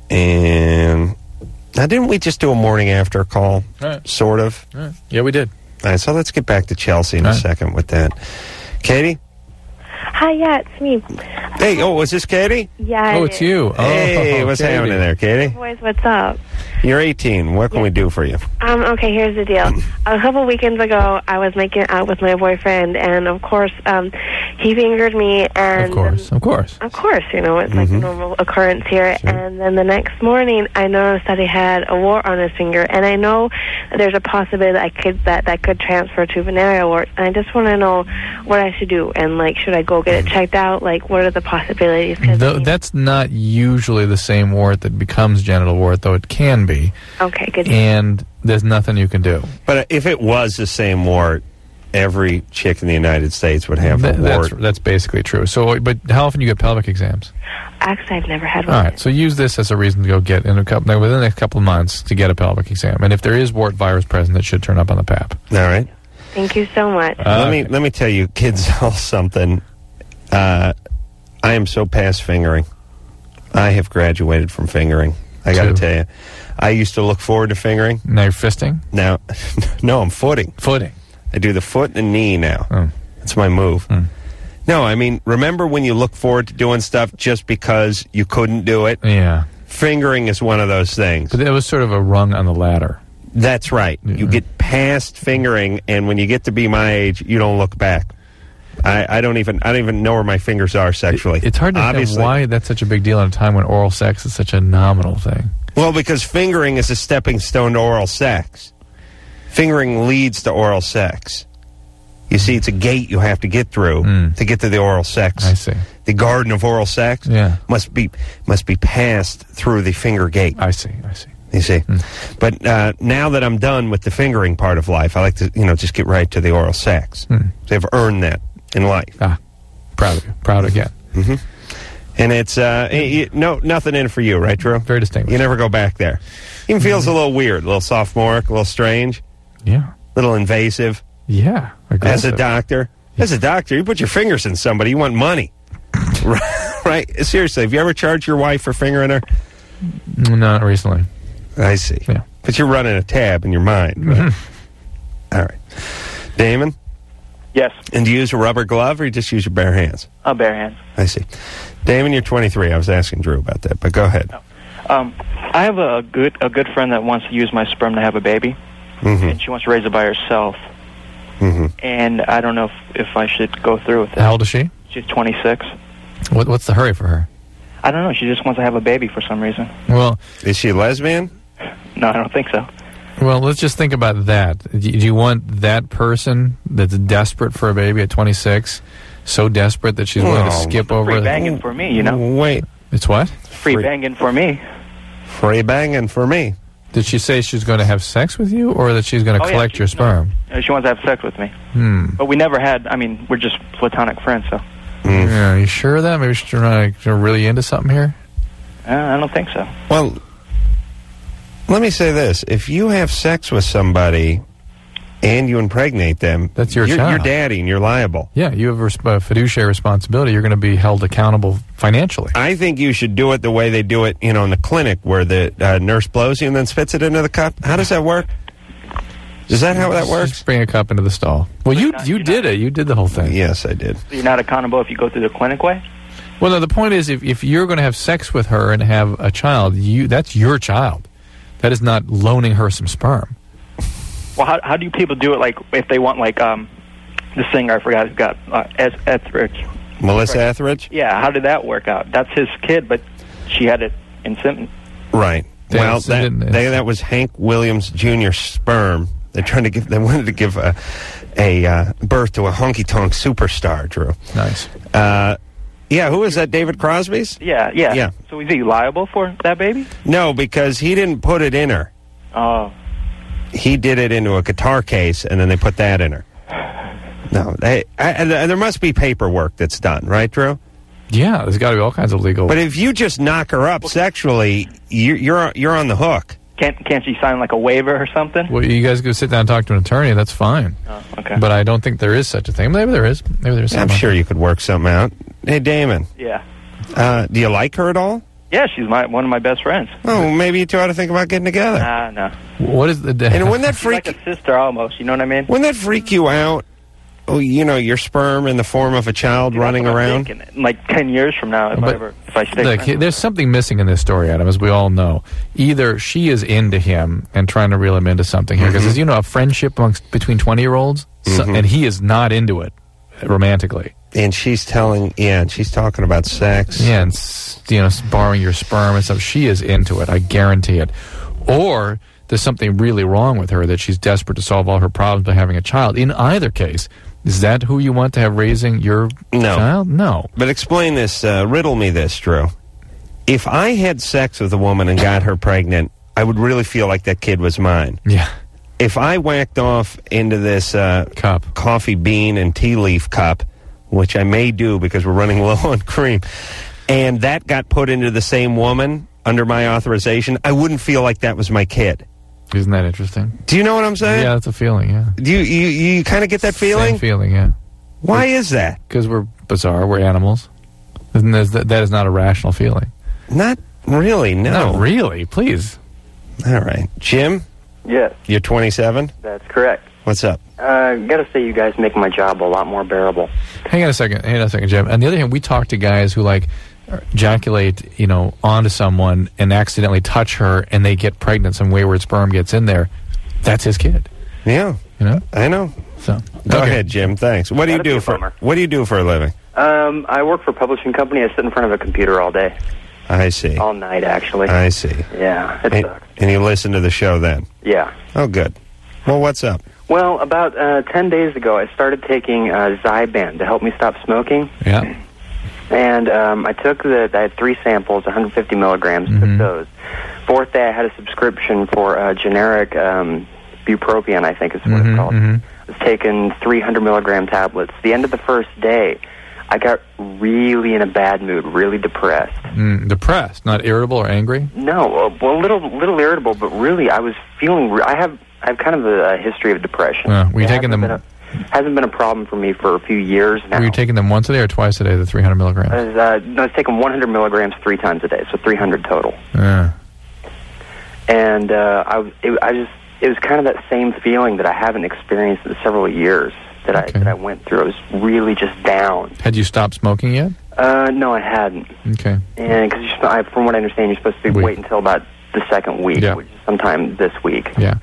And now, didn't we just do a morning after call? Right. Sort of. Right. Yeah, we did. All right, so let's get back to Chelsea in a second with that. Katie? Hi, yeah, it's me. Hey, is this Katie? Yeah. Oh, it's you. Hey, what's Katie. happening there, Katie? Boys, what's up? You're 18. What can we do for you? Okay, here's the deal. A couple weekends ago, I was making out with my boyfriend, and of course, he fingered me, and... Of course. You know, it's like a normal occurrence here. Sure. And then the next morning, I noticed that he had a wart on his finger, and I know that there's a possibility that could transfer to venereal wart, and I just want to know what I should do, and, like, should I go get it checked out? Like, what are the possibilities? That's not usually the same wart that becomes genital wart, though it can be. Okay, good. And there's nothing you can do. But if it was the same wart, every chick in the United States would have a wart. That's basically true. So, but how often do you get pelvic exams? Actually, I've never had one. All right, so use this as a reason to go get within the next couple of months to get a pelvic exam. And if there is wart virus present, it should turn up on the pap. All right. Thank you so much. Let me tell you, kids, all something. I am so past fingering. I have graduated from fingering. I got to tell you. I used to look forward to fingering. Now you're fisting? Now, no, I'm footing. Footing. I do the foot and knee now. Oh. That's my move. No, I mean, remember when you look forward to doing stuff just because you couldn't do it? Yeah. Fingering is one of those things. But it was sort of a rung on the ladder. That's right. You get past fingering, and when you get to be my age, you don't look back. I don't even know where my fingers are sexually. It's hard to understand why that's such a big deal at a time when oral sex is such a nominal thing. Well, because fingering is a stepping stone to oral sex. Fingering leads to oral sex. You see, it's a gate you have to get through to get to the oral sex. I see. The garden of oral sex must be passed through the finger gate. I see. You see? But now that I'm done with the fingering part of life, I like to, just get right to the oral sex. So I've earned that in life. Proud of you. Proud again. And it's nothing in for you, right, Drew? Very distinguished. You never go back there. Even feels a little weird, a little sophomoric, a little strange. Yeah. A little invasive. Yeah. As Aggressive. a doctor, you put your fingers in somebody, you want money. Right? Seriously, have you ever charged your wife for fingering her? Not recently. I see. Yeah. But you're running a tab in your mind. Right? All right. Damon? Yes. And do you use a rubber glove or you just use your bare hands? Bare hands. I see. Damon, you're 23. I was asking Drew about that, but go ahead. I have a good friend that wants to use my sperm to have a baby, and she wants to raise it by herself. And I don't know if I should go through with it. How old is she? She's 26. What's the hurry for her? I don't know. She just wants to have a baby for some reason. Well, is she a lesbian? No, I don't think so. Well, let's just think about that. Do you want that person that's desperate for a baby at 26, so desperate that she's willing to skip over... Free banging for me, Wait. It's what? Free banging for me. Free banging for me. Did she say she's going to have sex with you, or that she's going to collect your sperm? No, she wants to have sex with me. But we never had... we're just platonic friends, so... Yeah, are you sure of that? Maybe she's really into something here? I don't think so. Well, let me say this. If you have sex with somebody and you impregnate them... That's your child. You're daddy and you're liable. Yeah, you have a fiduciary responsibility. You're going to be held accountable financially. I think you should do it the way they do it, in the clinic, where the nurse blows you and then spits it into the cup. How does that work? Is that how that works? Just bring a cup into the stall. Well, you did it. You did the whole thing. Yes, I did. So you're not accountable if you go through the clinic way? Well, no, the point is, if you're going to have sex with her and have a child, that's your child. That is not loaning her some sperm. Well, how do people do it, like, if they want, like, the singer, I forgot, who's got Etheridge. Melissa Etheridge? Yeah, how did that work out? That's his kid, but she had it in symptom. Right. Well, that was Hank Williams Jr.'s sperm. They wanted to give a birth to a honky-tonk superstar, Drew. Nice. Yeah, who is that, David Crosby's? Yeah. So is he liable for that baby? No, because he didn't put it in her. Oh. He did it into a guitar case, and then they put that in her. No, there must be paperwork that's done, right, Drew? Yeah, there's got to be all kinds of legal. But if you just knock her up sexually, you're on the hook. Can't she sign like a waiver or something? Well, you guys go sit down and talk to an attorney. That's fine. Oh, okay. But I don't think there is such a thing. Maybe there is. Maybe there's. I'm sure you could work something out. Hey, Damon. Yeah. Do you like her at all? Yeah, she's one of my best friends. Oh, maybe you two ought to think about getting together. No. What is the? And wouldn't that freak? She's like a sister almost. You know what I mean? Wouldn't that freak you out? Oh, your sperm in the form of a child running around. Like 10 years from now, if I stay. Look, there's something missing in this story, Adam, as we all know. Either she is into him and trying to reel him into something here, because as you know, a friendship between 20-year-olds, and he is not into it romantically. And she's talking about sex. Yeah, and borrowing your sperm and stuff. She is into it. I guarantee it. Or there's something really wrong with her that she's desperate to solve all her problems by having a child. In either case, is that who you want to have raising your child? No. But explain this. Riddle me this, Drew. If I had sex with a woman and got her pregnant, I would really feel like that kid was mine. Yeah. If I whacked off into this cup, coffee bean and tea leaf cup, which I may do because we're running low on cream, and that got put into the same woman under my authorization, I wouldn't feel like that was my kid. Isn't that interesting? Do you know what I'm saying? Yeah, that's a feeling, yeah. Do you kind of get that feeling? Same feeling, yeah. Why is that? Because we're bizarre, we're animals. That is not a rational feeling. Not really, no. Not really, please. All right. Jim? Yes. You're 27? That's correct. What's up? Gotta say, you guys make my job a lot more bearable. Hang on a second, Jim. On the other hand, we talk to guys who, ejaculate, onto someone and accidentally touch her, and they get pregnant. Some wayward sperm gets in there. That's his kid. Yeah, I know. So go ahead, Jim. Thanks. What do you do for a living? I work for a publishing company. I sit in front of a computer all day. I see. All night, actually. I see. Yeah, it sucks. And you listen to the show then? Yeah. Oh, good. Well, what's up? Well, about 10 days ago, I started taking Zyban to help me stop smoking. Yeah. And I took I had 3 samples, 150 milligrams, took those. Fourth day, I had a subscription for generic bupropion, I think is what it's called. I was taking 300 milligram tablets. The end of the first day, I got really in a bad mood, really depressed. Depressed? Not irritable or angry? No, well, a little irritable, but really, I was feeling... I have kind of a history of depression. Were you taking them... Hasn't been a problem for me for a few years now. Were you taking them once a day or twice a day, the 300 milligrams? I was taking 100 milligrams 3 times a day, so 300 total. Yeah. And it was kind of that same feeling that I haven't experienced in several years that I went through. I was really just down. Had you stopped smoking yet? No, I hadn't. Okay. And because from what I understand, you're supposed to wait until about the second week, which is sometime this week. Yeah.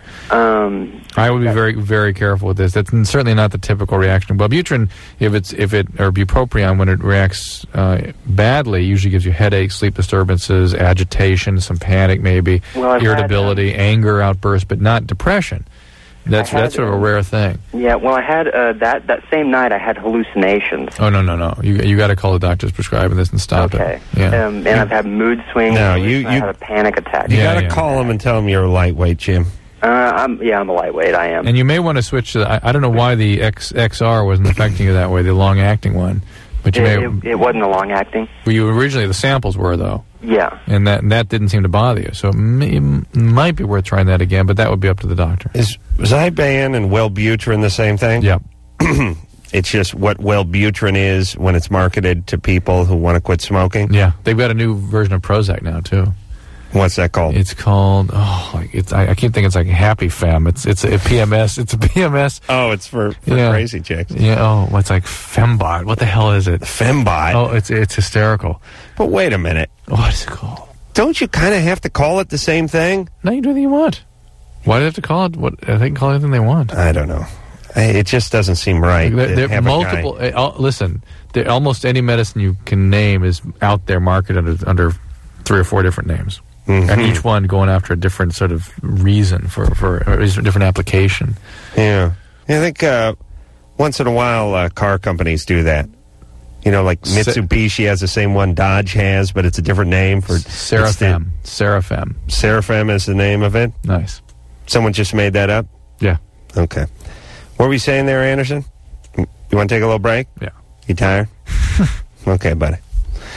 I would be very, very careful with this. That's certainly not the typical reaction. Wellbutrin, or bupropion, when it reacts badly, usually gives you headaches, sleep disturbances, agitation, some panic maybe, irritability, anger outbursts, but not depression. That's sort of a rare thing. Yeah, well, I had that same night. I had hallucinations. Oh no! You got to call the doctors prescribing this and stop it. Okay. Yeah. And I've had mood swings. No, I had a panic attack. You got to call them and tell them you're a lightweight, Jim. I'm a lightweight. I am. And you may want to switch to. I don't know why the XR wasn't affecting you that way, the long acting one. But it wasn't a long acting. Well, originally the samples were though. Yeah. And that didn't seem to bother you, so it might be worth trying that again. But that would be up to the doctor. Is Zyban and Wellbutrin the same thing? Yeah. It's just what Wellbutrin is when it's marketed to people who want to quit smoking. Yeah, they've got a new version of Prozac now too. What's that called? It's called I keep thinking it's like Happy Fem. It's a PMS. It's a PMS. Oh, it's for crazy chicks. Yeah. Oh, it's like Fembot. What the hell is it? Fembot. Oh, it's hysterical. But wait a minute. What is it called? Don't you kind of have to call it the same thing? No, you do anything you want. Why do they have to call it? They can call it anything they want. I don't know. It just doesn't seem right. There are multiple. Listen, almost any medicine you can name is out there marketed under 3 or 4 different names. And each one going after a different sort of reason for a different application. Yeah. I think once in a while car companies do that. Like Mitsubishi has the same one Dodge has, but it's a different name for... Seraphim. Seraphim is the name of it? Nice. Someone just made that up? Yeah. Okay. What were you saying there, Anderson? You want to take a little break? Yeah. You tired? Okay, buddy.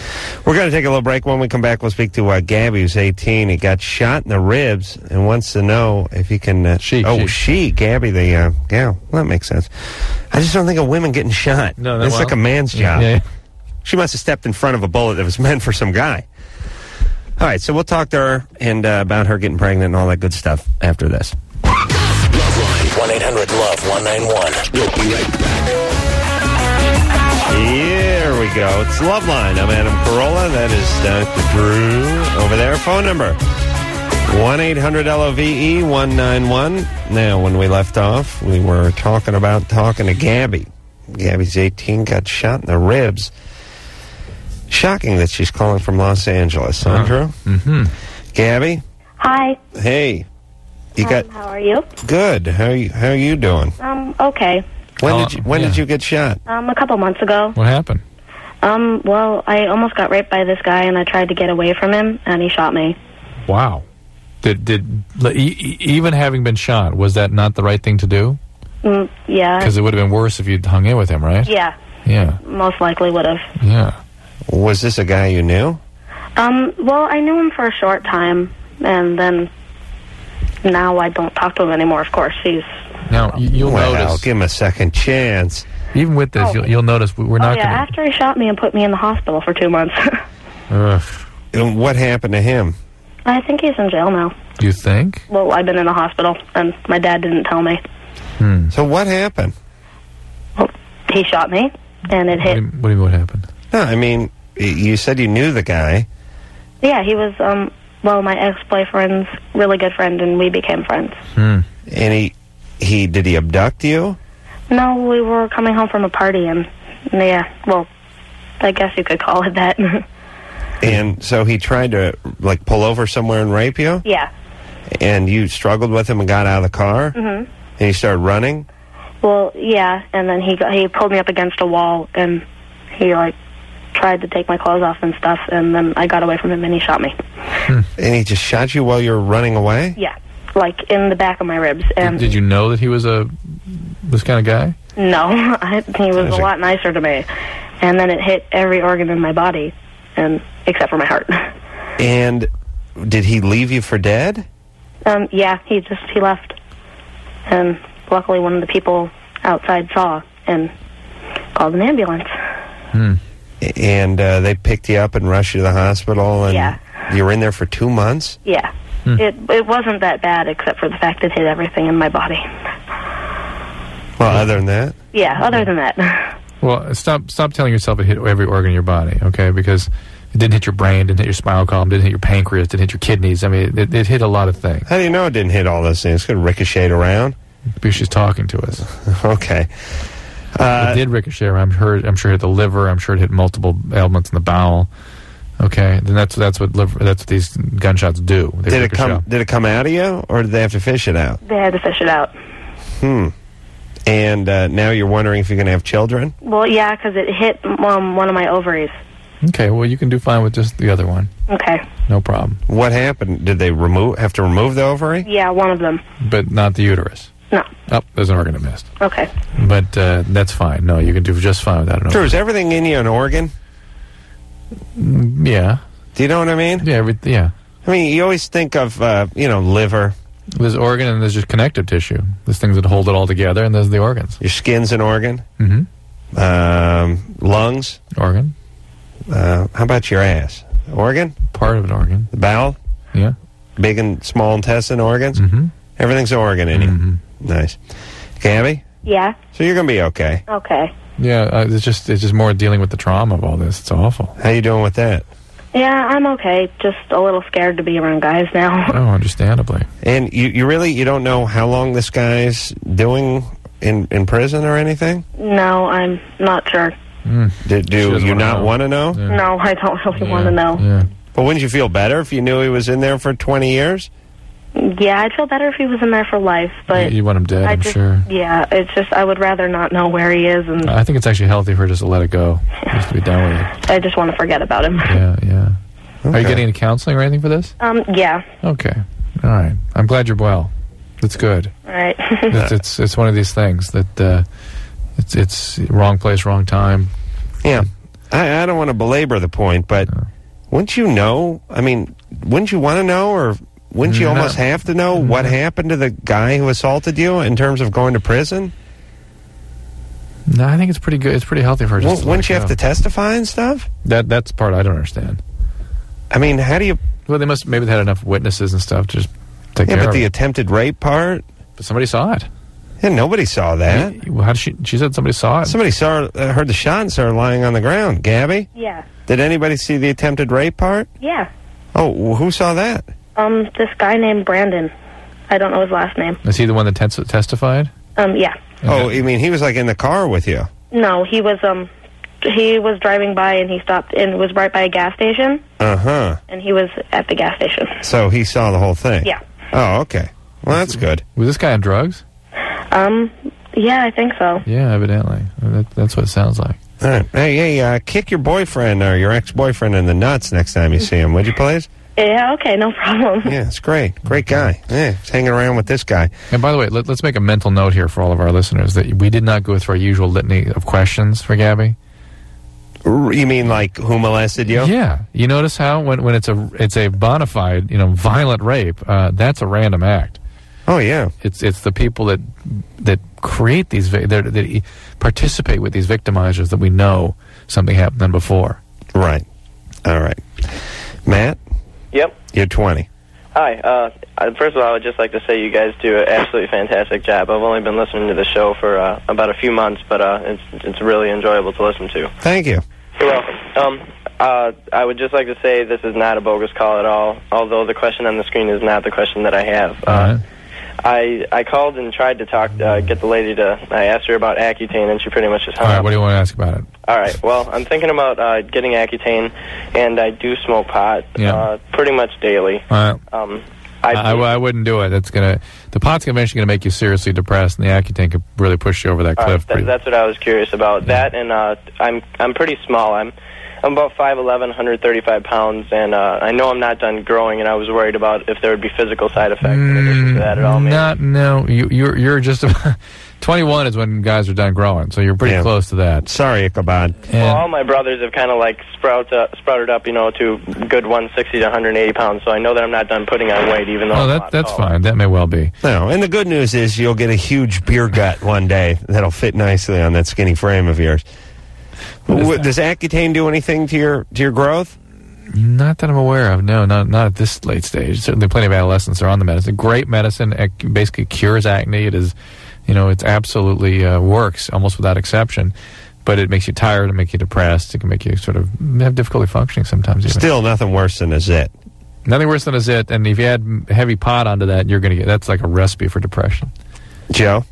We're going to take a little break. When we come back, we'll speak to Gabby, who's 18. He got shot in the ribs and wants to know if he can... Gabby, the gal. Well, that makes sense. I just don't think of women getting shot. No, it's like a man's job. Yeah. She must have stepped in front of a bullet that was meant for some guy. All right, so we'll talk to her and about her getting pregnant and all that good stuff after this. Loveline, 1-800-LOVE-191. We'll be right back. Here we go. It's Loveline. I'm Adam Carolla. That is Dr. Drew over there. Phone number, 1-800-LOVE-191. Now, when we left off, we were talking to Gabby. Gabby's 18, got shot in the ribs. Shocking that she's calling from Los Angeles, huh, Drew? Mm-hmm. Gabby? Hi. Hey. How are you? Good. How are you doing? Okay. When did you get shot? A couple months ago. What happened? Well, I almost got raped by this guy, and I tried to get away from him, and he shot me. Wow. Even having been shot, was that not the right thing to do? Yeah. Because it would have been worse if you'd hung in with him, right? Yeah. Yeah. Most likely would have. Yeah. Was this a guy you knew? Well, I knew him for a short time, and then now I don't talk to him anymore, of course. Now, you'll notice... give him a second chance. Even with this, you'll notice we're not going to... after he shot me and put me in the hospital for 2 months. And what happened to him? I think he's in jail now. You think? Well, I've been in the hospital, and my dad didn't tell me. So what happened? Well, he shot me, and it hit... What do you mean, what happened? No, I mean, you said you knew the guy. Yeah, he was, my ex-boyfriend's really good friend, and we became friends. And did he abduct you? No, we were coming home from a party, and, I guess you could call it that. And so he tried to, pull over somewhere and rape you? Yeah. And you struggled with him and got out of the car? Mm-hmm. And he started running? Well, yeah, and then he pulled me up against a wall, and he, tried to take my clothes off and stuff, and then I got away from him, and he shot me. And he just shot you while you were running away? Yeah, in the back of my ribs. And did you know that he was this kind of guy? No, he was a lot nicer to me. And then it hit every organ in my body, except for my heart. And did he leave you for dead? Yeah, he left. And luckily one of the people outside saw and called an ambulance. And they picked you up and rushed you to the hospital, and you were in there for 2 months? Yeah. It wasn't that bad, except for the fact it hit everything in my body. Well, other than that? Yeah, other than that. Well, stop telling yourself it hit every organ in your body, okay? Because it didn't hit your brain, didn't hit your spinal column, didn't hit your pancreas, didn't hit your kidneys. I mean, it hit a lot of things. How do you know it didn't hit all those things? It could ricochet around? Because she's talking to us. Okay. It did ricochet around. I'm sure it hit the liver. I'm sure it hit multiple ailments in the bowel. Okay, then that's what these gunshots do. Did it come out of you, or did they have to fish it out? They had to fish it out. And now you're wondering if you're going to have children? Well, yeah, because it hit one of my ovaries. Okay, well, you can do fine with just the other one. Okay. No problem. What happened? Did they have to remove the ovary? Yeah, one of them. But not the uterus? No. Oh, there's an organ missed. Okay. But that's fine. No, you can do just fine without an organ. Drew, is everything in you an organ? Yeah. Do you know what I mean? Yeah, yeah. I mean, you always think of, liver. There's organ and there's just connective tissue. There's things that hold it all together, and there's the organs. Your skin's an organ? Mm-hmm. Lungs? Organ. How about your ass? Organ? Part of an organ. The bowel? Yeah. Big and small intestine organs? Mm-hmm. Everything's an organ in you. Nice. Gabby? Yeah. So you're going to be okay. Okay. Yeah, it's just more dealing with the trauma of all this. It's awful. How you doing with that? Yeah, I'm okay. Just a little scared to be around guys now. Oh, understandably. And you don't know how long this guy's doing in prison or anything? No, I'm not sure. Do you not want to know? Yeah. No, I don't really want to know. Yeah. But wouldn't you feel better if you knew he was in there for 20 years? Yeah, I'd feel better if he was in there for life, but... You want him dead, I'm sure. Yeah, it's just, I would rather not know where he is, and... I think it's actually healthy for her just to let it go. Just to be done with it. I just want to forget about him. Yeah. Okay. Are you getting any counseling or anything for this? Yeah. Okay. All right. I'm glad you're well. That's good. All right. it's one of these things that it's wrong place, wrong time. Yeah. I don't want to belabor the point, but wouldn't you know? I mean, wouldn't you want to know, or wouldn't you almost have to know what happened to the guy who assaulted you in terms of going to prison? No, I think it's pretty good. It's pretty healthy for just. Wouldn't you have to testify and stuff? That's the part I don't understand. I mean, how do you? Well, maybe they had enough witnesses and stuff to just take care of it. Yeah, but the attempted rape part. But somebody saw it. Yeah, nobody saw that. How did she said somebody saw it. Somebody heard the shot and started lying on the ground. Gabby? Yeah. Did anybody see the attempted rape part? Yeah. Oh, who saw that? This guy named Brandon. I don't know his last name. Is he the one that testified? Yeah. Oh, you mean he was like in the car with you? No, he was driving by and he stopped and was right by a gas station. Uh-huh. And he was at the gas station. So he saw the whole thing? Yeah. Oh, okay. Well, that's good. Was this guy on drugs? Yeah, I think so. Yeah, evidently. That's what it sounds like. All right. Hey, kick your boyfriend or your ex-boyfriend in the nuts next time you see him, would you please? Yeah, okay, no problem. Yeah, it's great. Great guy. Yeah, he's hanging around with this guy. And by the way, let's make a mental note here for all of our listeners that we did not go through our usual litany of questions for Gabby. You mean like who molested you? Yeah. You notice how when it's a bona fide, violent rape, that's a random act. Oh yeah. It's the people that create these that participate with these victimizers that we know something happened to them before. Right. All right. Matt? Yep. You're 20. Hi. First of all, I would just like to say you guys do an absolutely fantastic job. I've only been listening to the show for about a few months, but it's really enjoyable to listen to. Thank you. You're welcome. I would just like to say this is not a bogus call at all, although the question on the screen is not the question that I have. I called and tried to get the lady I asked her about Accutane, and she pretty much just hung up. All right, what do you want to ask about it? All right, well, I'm thinking about getting Accutane, and I do smoke pot pretty much daily. All right. I wouldn't do it. The pot's eventually going to make you seriously depressed, and the Accutane could really push you over that cliff. That's what I was curious about. That, and I'm pretty small. I'm about 5'11", 135 pounds, and I know I'm not done growing, and I was worried about if there would be physical side effects in addition to that at all. No, you're just about 21 is when guys are done growing, so you're pretty close to that. Sorry, Ichabod. Well, all my brothers have kind of like sprouted up, to good 160 to 180 pounds, so I know that I'm not done putting on weight, even though that's fine. That may well be. No, and the good news is you'll get a huge beer gut one day that'll fit nicely on that skinny frame of yours. Does Accutane do anything to your growth? Not that I'm aware of. No, not at this late stage. Certainly, plenty of adolescents are on the medicine. Great medicine. It basically cures acne. It is, it absolutely works almost without exception. But it makes you tired. It makes you depressed. It can make you sort of have difficulty functioning sometimes. Even. Still, nothing worse than a zit. Nothing worse than a zit. And if you add heavy pot onto that, you're going to that's like a recipe for depression. Joe.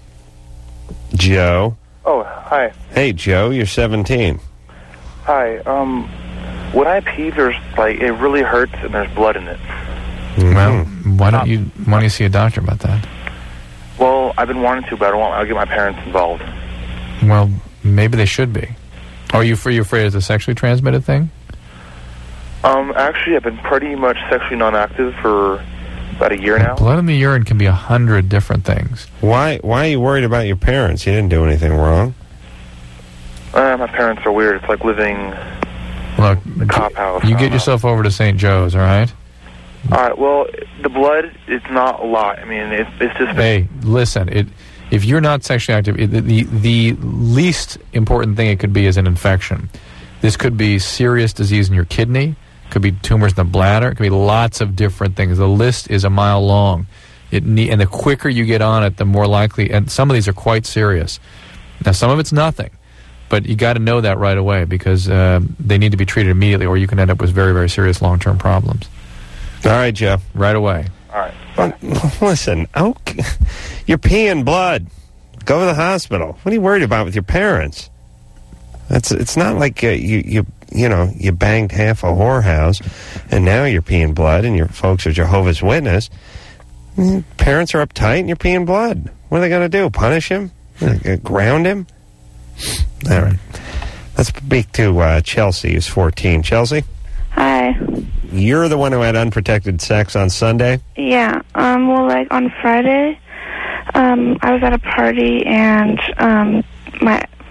Oh, hi. Hey, Joe, you're 17. Hi. When I pee, there's it really hurts and there's blood in it. Well, why don't you see a doctor about that? Well, I've been wanting to, but I'll get my parents involved. Well, maybe they should be. Are you afraid it's a sexually transmitted thing? Actually, I've been pretty much sexually non-active for about a year now. Blood in the urine can be 100 different things. Why are you worried about your parents? You didn't do anything wrong. My parents are weird. It's like living in a cop house. You get yourself over to St. Joe's, all right? All right, well, the blood, it's not a lot. I mean, it's just... Hey, listen, if you're not sexually active, the least important thing it could be is an infection. This could be serious disease in your kidney. Could be tumors in the bladder. It could be lots of different things. The list is a mile long. And the quicker you get on it, the more likely. And some of these are quite serious. Now, some of it's nothing, but you got to know that right away because they need to be treated immediately, or you can end up with very, very serious long-term problems. All right, Joe. Right away. All right. Bye. Listen, okay. You're peeing blood. Go to the hospital. What are you worried about with your parents? It's not like you banged half a whorehouse and now you're peeing blood and your folks are Jehovah's Witness. Parents are uptight and you're peeing blood. What are they going to do? Punish him? Ground him? All right. Let's speak to Chelsea, who's 14. Chelsea? Hi. You're the one who had unprotected sex on Sunday? Yeah. Well, on Friday, I was at a party and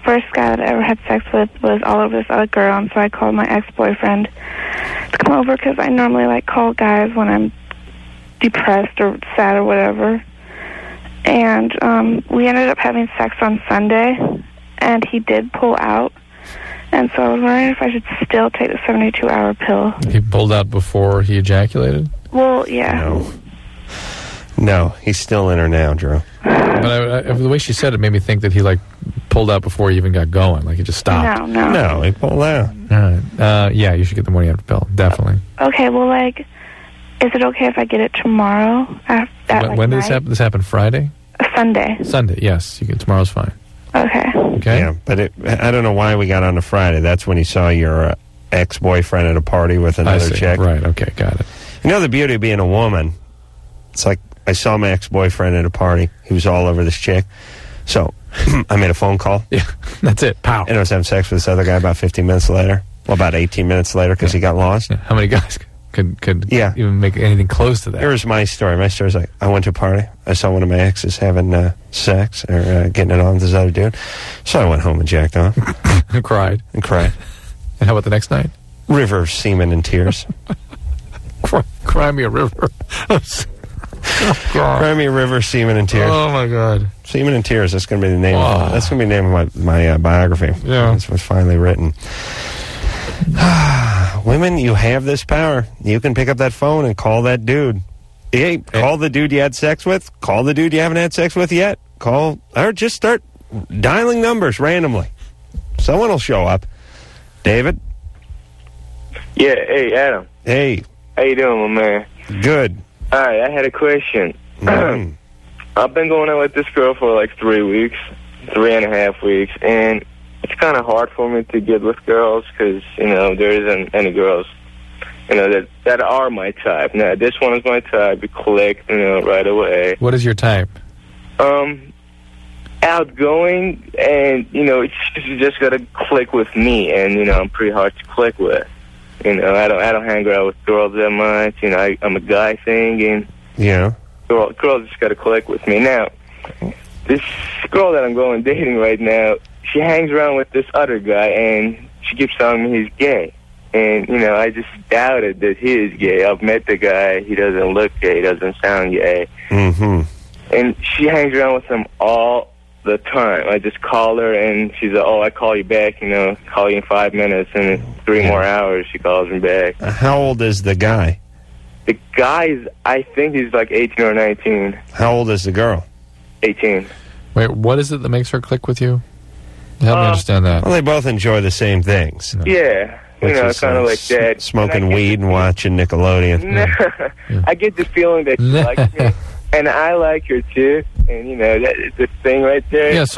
first guy that I ever had sex with was all over this other girl, and so I called my ex-boyfriend to come over because I normally like call guys when I'm depressed or sad or whatever. And we ended up having sex on Sunday, and he did pull out. And so I was wondering if I should still take the 72-hour pill. He pulled out before he ejaculated? Well, yeah. No, he's still in her now, Drew. But the way she said it made me think that he, like, pulled out before he even got going. Like, he just stopped. No, he pulled out. All right. Yeah, you should get the morning after pill. Definitely. Okay, well, like, is it okay if I get it tomorrow? When did this happen? This happened Friday? Sunday. Sunday, yes. Tomorrow's fine. Okay. Okay. Yeah, but I don't know why we got on a Friday. That's when you saw your ex-boyfriend at a party with another chick. Right, okay, got it. You know the beauty of being a woman? It's like I saw my ex-boyfriend at a party. He was all over this chick. So I made a phone call. Yeah, that's it. Pow. And I was having sex with this other guy about 15 minutes later. Well, about 18 minutes later because he got lost. Yeah. How many guys could even make anything close to that? Here's my story. My story's like, I went to a party. I saw one of my exes having sex or getting it on with this other dude. So I went home and jacked off. And cried. And cried. And how about the next night? River of semen and tears. Cry me a river. Cry me a river, semen and tears. Oh my God. Semen and tears. That's going to be the name. That's going to be the name of my biography. Yeah. That's what's finally written. Women, you have this power. You can pick up that phone and call that dude. Hey, call the dude you had sex with. Call the dude you haven't had sex with yet. Call, or just start dialing numbers randomly. Someone will show up. David? Yeah, hey, Adam. Hey. How you doing, my man? Good. All right, I had a question. I've been going out with this girl for like 3 weeks, 3.5 weeks, and it's kind of hard for me to get with girls because, you know, there isn't any girls, you know, that are my type. Now, this one is my type. It clicked, you know, right away. What is your type? Outgoing, and, you know, it's just got to click with me, and, you know, I'm pretty hard to click with. You know, I don't hang out with girls that much. You know, I'm a guy thing, and yeah, girls just got to click with me. Now, this girl that I'm going dating right now, she hangs around with this other guy, and she keeps telling me he's gay. And, you know, I just doubted that he is gay. I've met the guy. He doesn't look gay. He doesn't sound gay. Mm-hmm. And she hangs around with him all the time. I just call her, and she's like, oh, I call you back, you know, call you in 5 minutes, and in 3 more hours, she calls me back. How old is the guy? The guy I think he's like 18 or 19. How old is the girl? 18. Wait, what is it that makes her click with you? Help me understand that. Well, they both enjoy the same things. Yeah, you know, kind of like that. Smoking weed and watching Nickelodeon. I get the feeling that she likes me, and I like her too, and, you know, it's a thing right there. Yeah,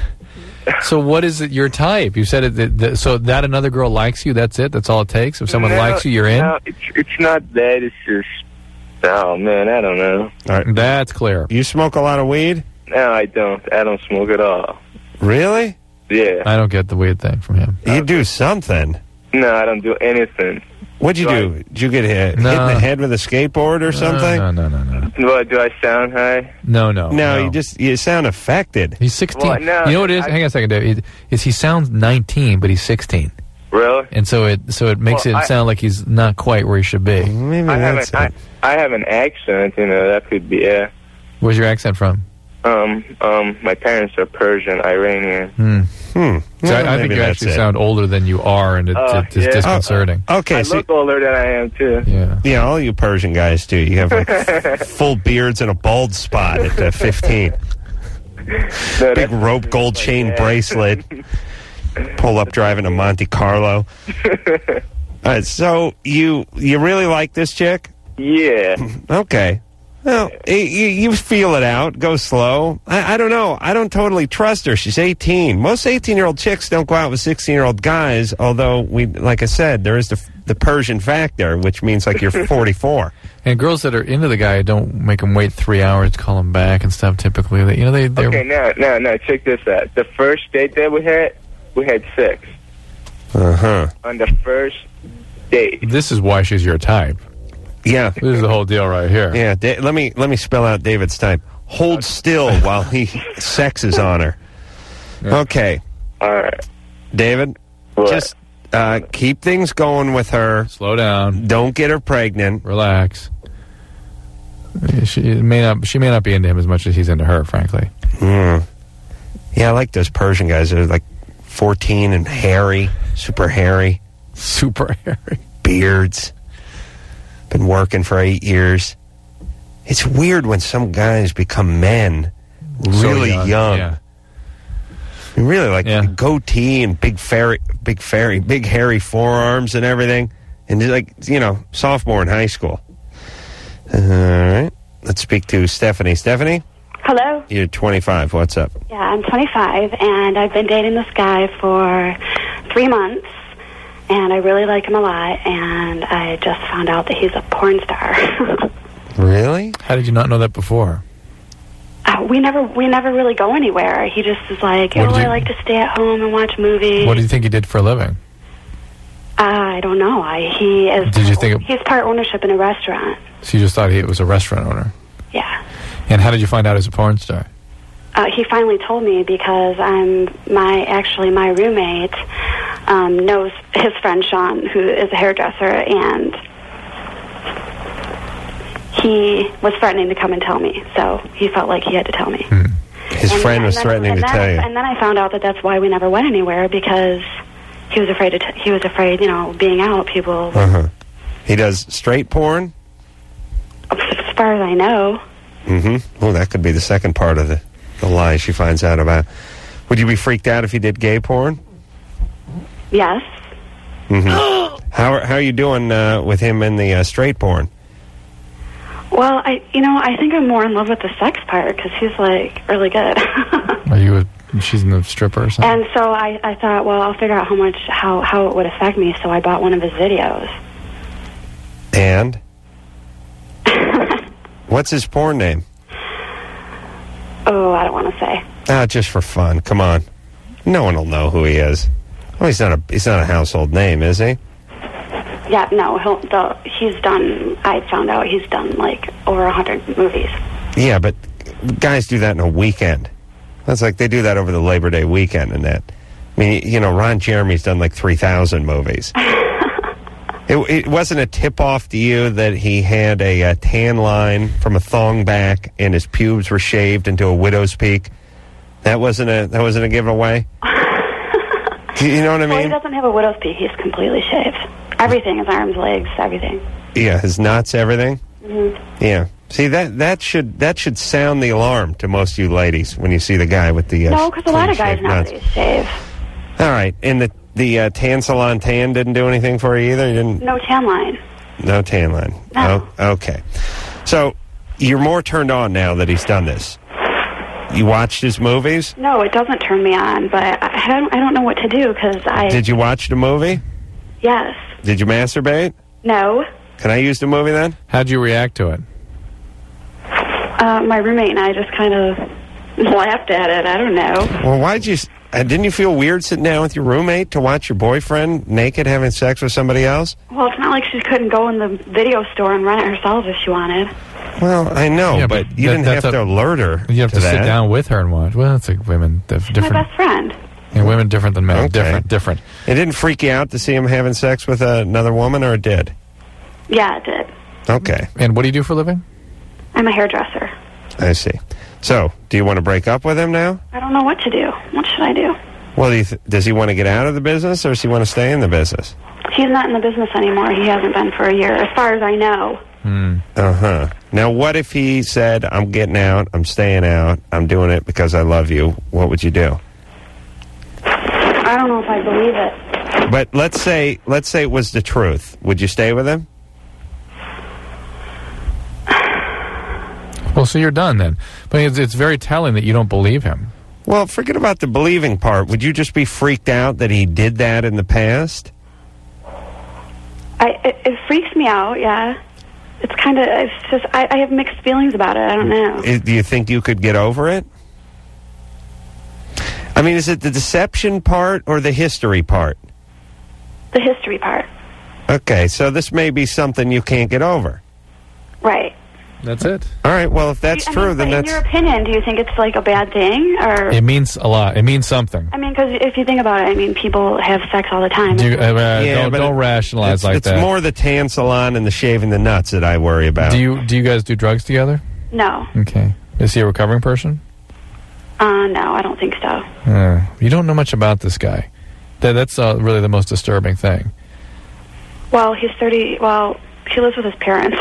so what is it your type? You said it. So that another girl likes you, that's it? That's all it takes? If someone likes you, you're in? No, it's not that. It's just, oh, man, I don't know. All right. That's clear. You smoke a lot of weed? No, I don't. I don't smoke at all. Really? Yeah. I don't get the weed thing from him. You do something. No, I don't do anything. What'd you do? Did you get hit in the head with a skateboard or something? No. What, do I sound high? No. No, you sound affected. He's 16. Well, no, you know what it is? Hang on a second, Dave. He sounds 19, but he's 16. Really? And so it makes it sound like he's not quite where he should be. Maybe I have an accent, you know, that could be, yeah. Where's your accent from? My parents are Persian, Iranian. So I think you actually sound older than you are, and it's disconcerting. Okay, I look older than I am, too. Yeah, all you Persian guys do. You have like full beards and a bald spot at 15. Big rope gold chain bracelet. Pull up driving to Monte Carlo. All right, so you really like this chick? Yeah. Okay. Well, you feel it out. Go slow. I don't know. I don't totally trust her. She's 18. Most 18-year-old chicks don't go out with 16-year-old guys, although, like I said, there is the Persian factor, which means like you're 44. And girls that are into the guy don't make him wait 3 hours to call him back and stuff, typically. They're Okay, now, check this out. The first date that we had sex. Uh-huh. On the first date. This is why she's your type. Yeah. This is the whole deal right here. Yeah, let me spell out David's type. Hold still while he sexes on her. Yeah. Okay. All right. David, just keep things going with her. Slow down. Don't get her pregnant. Relax. She may not be into him as much as he's into her, frankly. Yeah, I like those Persian guys. They're like 14 and hairy, super hairy. Super hairy. Beards. Been working for 8 years. It's weird when some guys become men really young. Yeah. Really, like goatee and big hairy forearms and everything. And like, sophomore in high school. All right. Let's speak to Stephanie. Stephanie? Hello. You're 25. What's up? Yeah, I'm 25, and I've been dating this guy for 3 months, and I really like him a lot, and I just found out that he's a porn star. Really? How did you not know that before? We never really go anywhere. He just is like, I like to stay at home and watch movies. What do you think he did for a living? I don't know. He's part ownership in a restaurant. So you just thought he was a restaurant owner? Yeah. And how did you find out he's a porn star? He finally told me because my roommate knows his friend Sean, who is a hairdresser, and he was threatening to come and tell me, so he felt like he had to tell me. His friend was threatening to tell you. And then I found out that that's why we never went anywhere, because he was afraid. Being out, people. He does straight porn? As far as I know. Well, that could be the second part of the lie she finds out about. Would you be freaked out if he did gay porn? Yes. How are you doing with him in the straight porn? Well, I think I'm more in love with the sex part, because he's, like, really good. She's in the stripper or something? And so I thought, well, I'll figure out how it would affect me, so I bought one of his videos. And? What's his porn name? Oh, I don't want to say. Just for fun. Come on. No one will know who he is. Well, he's not a household name, is he? Yeah, no, I found out he's done, like, over 100 movies. Yeah, but guys do that in a weekend. That's like they do that over the Labor Day weekend and that. I mean, Ron Jeremy's done like 3,000 movies. It wasn't a tip-off to you that he had a tan line from a thong back and his pubes were shaved into a widow's peak? That wasn't a giveaway? You know what I mean? Well, he doesn't have a widow's peak. He's completely shaved. Everything, his arms, legs, everything. Yeah, his nuts, everything? Yeah. See, that should sound the alarm to most of you ladies when you see the guy with the no, because a lot of guys nowadays shave. All right, and the tan salon tan didn't do anything for you either? You didn't? No tan line. No tan line. No. Oh, okay. So you're more turned on now that he's done this. You watched his movies? No, it doesn't turn me on, but I don't know what to do because I... Did you watch the movie? Yes. Did you masturbate? No. Can I use the movie then? How'd you react to it? My roommate and I just kind of laughed at it. I don't know. Well, why'd you... didn't you feel weird sitting down with your roommate to watch your boyfriend naked having sex with somebody else? Well, it's not like she couldn't go in the video store and rent it herself if she wanted. Well, I know, but you didn't have to alert her. You have to sit down with her and watch. Well, it's like women. She's my best friend. Yeah, women different than men. Okay. Different. It didn't freak you out to see him having sex with another woman, or it did? Yeah, it did. Okay. And what do you do for a living? I'm a hairdresser. I see. So, do you want to break up with him now? I don't know what to do. What should I do? Well, does he want to get out of the business, or does he want to stay in the business? He's not in the business anymore. He hasn't been for a year, as far as I know. Now, what if he said, I'm getting out, I'm staying out, I'm doing it because I love you? What would you do? I don't know if I believe it. But let's say it was the truth. Would you stay with him? Well, so you're done then. But it's very telling that you don't believe him. Well, forget about the believing part. Would you just be freaked out that he did that in the past? It freaks me out, yeah. I have mixed feelings about it. I don't know. Do you think you could get over it? I mean, is it the deception part or the history part? The history part. Okay, so this may be something you can't get over. Right. That's it. All right. Well, if that's true, then that's... In your opinion, do you think it's like a bad thing? Or It means a lot. It means something. I mean, because if you think about it, I mean, people have sex all the time. Don't rationalize like that. It's more the tan salon and the shaving the nuts that I worry about. Do you guys do drugs together? No. Okay. Is he a recovering person? No, I don't think so. You don't know much about this guy. That's really the most disturbing thing. Well, he's 30. Well, he lives with his parents.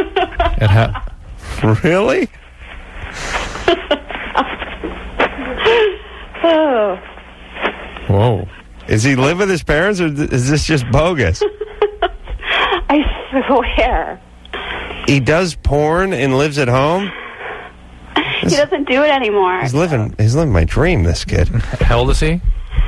Really? Oh. Whoa. Does he live with his parents, or is this just bogus? I swear. He does porn and lives at home? He doesn't do it anymore. He's living my dream, this kid. How old is he?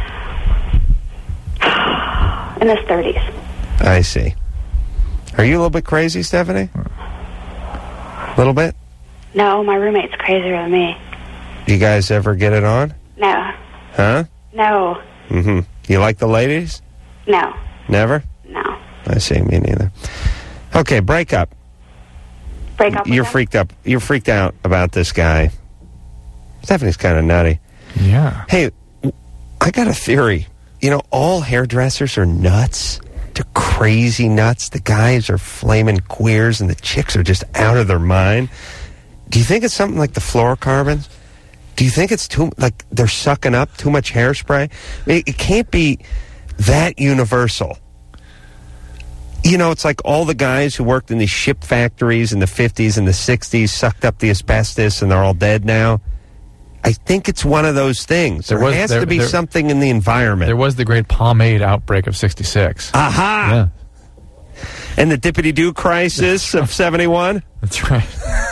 In his 30s. I see. Are you a little bit crazy, Stephanie? A little bit? No, my roommate's crazier than me. You guys ever get it on? No. Huh? No. Mm-hmm. You like the ladies? No. Never? No. I see. Me neither. Okay, break up. Break up? You're freaked up. You're freaked out about this guy. Stephanie's kind of nutty. Yeah. Hey, I got a theory. You know, all hairdressers are nuts. They're crazy nuts. The guys are flaming queers, and the chicks are just out of their mind. Do you think it's something like the fluorocarbons? Do you think it's like they're sucking up too much hairspray? I mean, it can't be that universal. You know, it's like all the guys who worked in these ship factories in the 50s and the 60s sucked up the asbestos, and they're all dead now. I think it's one of those things. There has to be something in the environment. There was the great pomade outbreak of 66. Aha! Yeah. And the Dippity-Doo crisis of 71. That's right.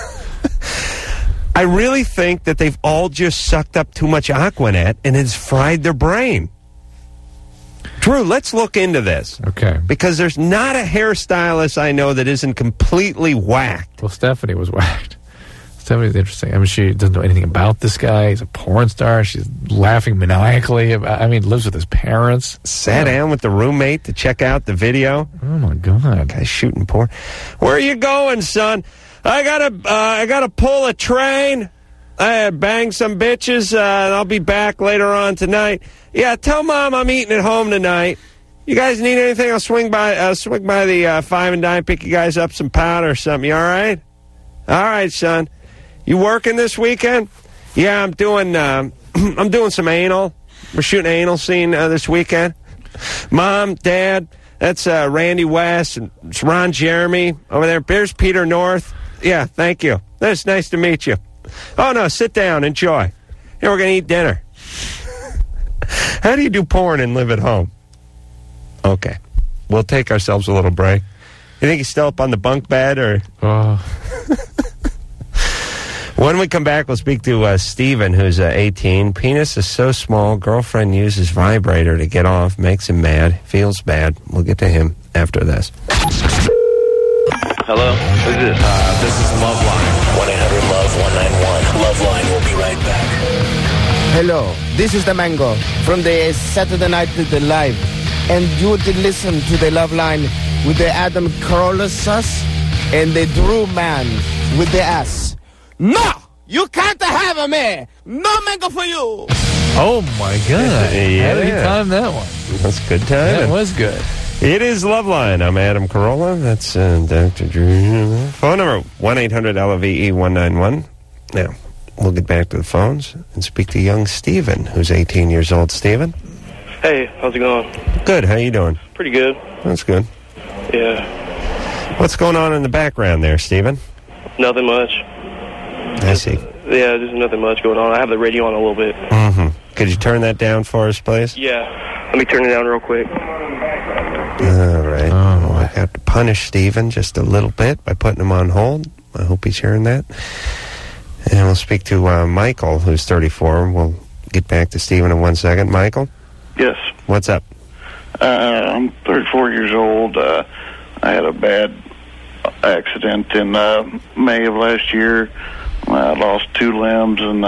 I really think that they've all just sucked up too much Aquanet and it's fried their brain. Drew, let's look into this. Okay. Because there's not a hairstylist I know that isn't completely whacked. Well, Stephanie was whacked. Stephanie's interesting. I mean, she doesn't know anything about this guy. He's a porn star. She's laughing maniacally. Lives with his parents. Sat down with the roommate to check out the video. Oh, my God. Guy's shooting porn. Where are you going, son? I gotta pull a train. I bang some bitches, and I'll be back later on tonight. Yeah, tell Mom I'm eating at home tonight. You guys need anything? I'll swing by the Five and Dime, pick you guys up some powder or something. You all right? All right, son. You working this weekend? Yeah, I'm doing some anal. We're shooting an anal scene this weekend. Mom, Dad, that's Randy West, and it's Ron Jeremy over there. There's Peter North. Yeah, thank you. It's nice to meet you. Oh, no, sit down. Enjoy. Here, we're going to eat dinner. How do you do porn and live at home? Okay. We'll take ourselves a little break. You think he's still up on the bunk bed, or... When we come back, we'll speak to Steven, who's 18. Penis is so small, girlfriend uses vibrator to get off, makes him mad, feels bad. We'll get to him after this. Hello? Who's this? This is Loveline. 1-800-LOVE-191. Loveline will be right back. Hello, this is the Mango from the Saturday Night Live. And you would listen to the Loveline with the Adam Carolla sauce and the Drew Man with the ass. No! You can't have me! No Mango for you! Oh, my God. Yeah. How did he time that one? That's good time. That was good. It is Loveline. I'm Adam Carolla. That's Dr. Drew. Phone number, 1-800-LOVE-191. Now, we'll get back to the phones and speak to young Steven, who's 18 years old. Steven? Hey, how's it going? Good. How you doing? Pretty good. That's good. Yeah. What's going on in the background there, Steven? Nothing much. I see. Yeah, there's nothing much going on. I have the radio on a little bit. Mm-hmm. Could you turn that down for us, please? Yeah. Let me turn it down real quick. All right. Well, I have to punish Steven just a little bit by putting him on hold. I hope he's hearing that. And we'll speak to Michael, who's 34. We'll get back to Steven in 1 second. Michael? Yes. What's up? I'm 34 years old. I had a bad accident in May of last year. I lost 2 limbs, and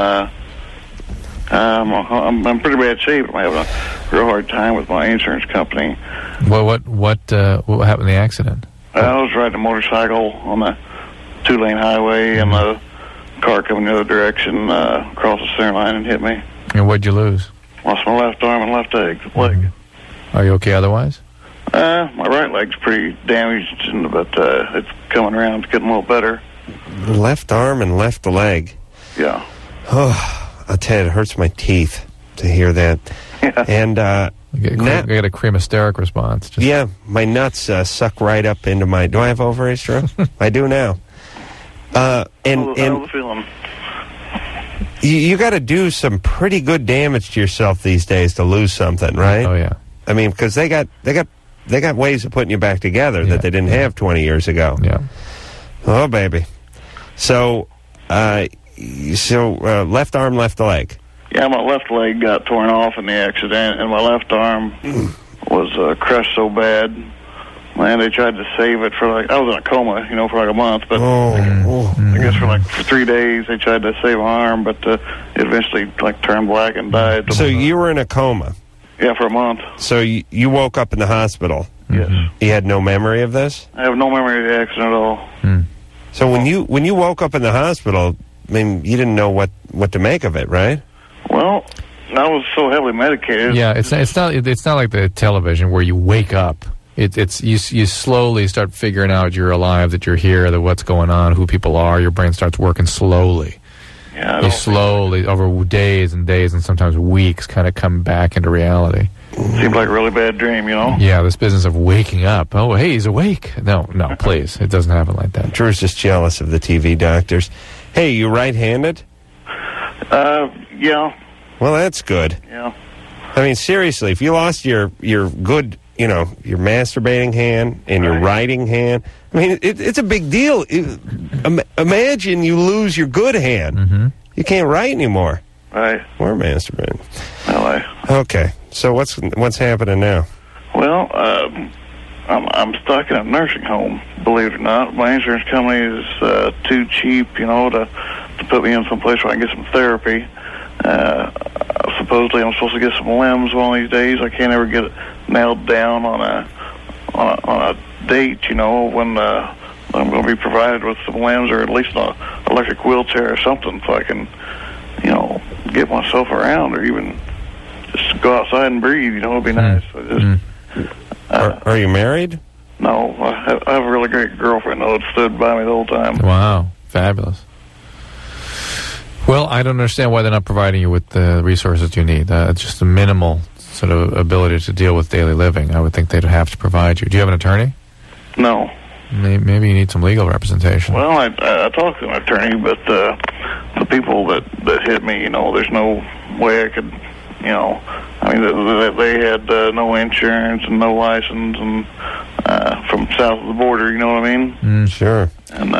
I'm in pretty bad shape. I'm having a real hard time with my insurance company. What happened in the accident? I was riding a motorcycle on the 2-lane highway, and the car coming the other direction crossed the center line and hit me. And what'd you lose? Lost my left arm and left leg. Are you okay otherwise? My right leg's pretty damaged, but it's coming around. It's getting a little better. Left arm and left leg. Yeah. Oh, I tell you, it hurts my teeth to hear that. Yeah. And I get a cremasteric response. Yeah, my nuts suck right up into my... Do I have ovaries, Drew? I do now. How's the feeling? You got to do some pretty good damage to yourself these days to lose something, right? Oh, yeah. I mean, because they got ways of putting you back together that they didn't have 20 years ago. Yeah. Oh, baby. So left arm, left leg. Yeah, my left leg got torn off in the accident, and my left arm was crushed so bad. Man, they tried to save it for I was in a coma, for a month, but I guess for 3 days they tried to save my arm, but it eventually turned black and died. So you were in a coma? Yeah, for a month. So you woke up in the hospital? Yes. You had no memory of this? I have no memory of the accident at all. So when you woke up in the hospital, I mean, you didn't know what to make of it, right? Well, I was so heavily medicated. Yeah, it's not like the television where you wake up. You slowly start figuring out you're alive, that you're here, that what's going on, who people are. Your brain starts working slowly. Yeah, you slowly, over days and days and sometimes weeks, kind of come back into reality. Seems like a really bad dream, Yeah, this business of waking up. Oh, hey, he's awake. No, please. It doesn't happen like that. Drew's just jealous of the TV doctors. Hey, you right-handed? Yeah. Well, that's good. Yeah. I mean, seriously, if you lost your good, your masturbating hand and your writing hand, I mean, it's a big deal. Imagine you lose your good hand. Mm-hmm. You can't write anymore. Right. Or masturbating. Well, okay. So what's happening now? Well, I'm stuck in a nursing home, believe it or not. My insurance company is too cheap, to put me in some place where I can get some therapy. Supposedly I'm supposed to get some limbs one of these days. I can't ever get it nailed down on a date, when I'm going to be provided with some limbs or at least an electric wheelchair or something so I can, get myself around or even just go outside and breathe, it'd be nice. Are you married? No, I have a really great girlfriend, though, that stood by me the whole time. Wow, fabulous. Well, I don't understand why they're not providing you with the resources you need. Just a minimal sort of ability to deal with daily living. I would think they'd have to provide you. Do you have an attorney? No. Maybe you need some legal representation. Well, I talked to an attorney, but the people that hit me, there's no way I could, I mean, they had no insurance and no license and from south of the border, you know what I mean? Sure. And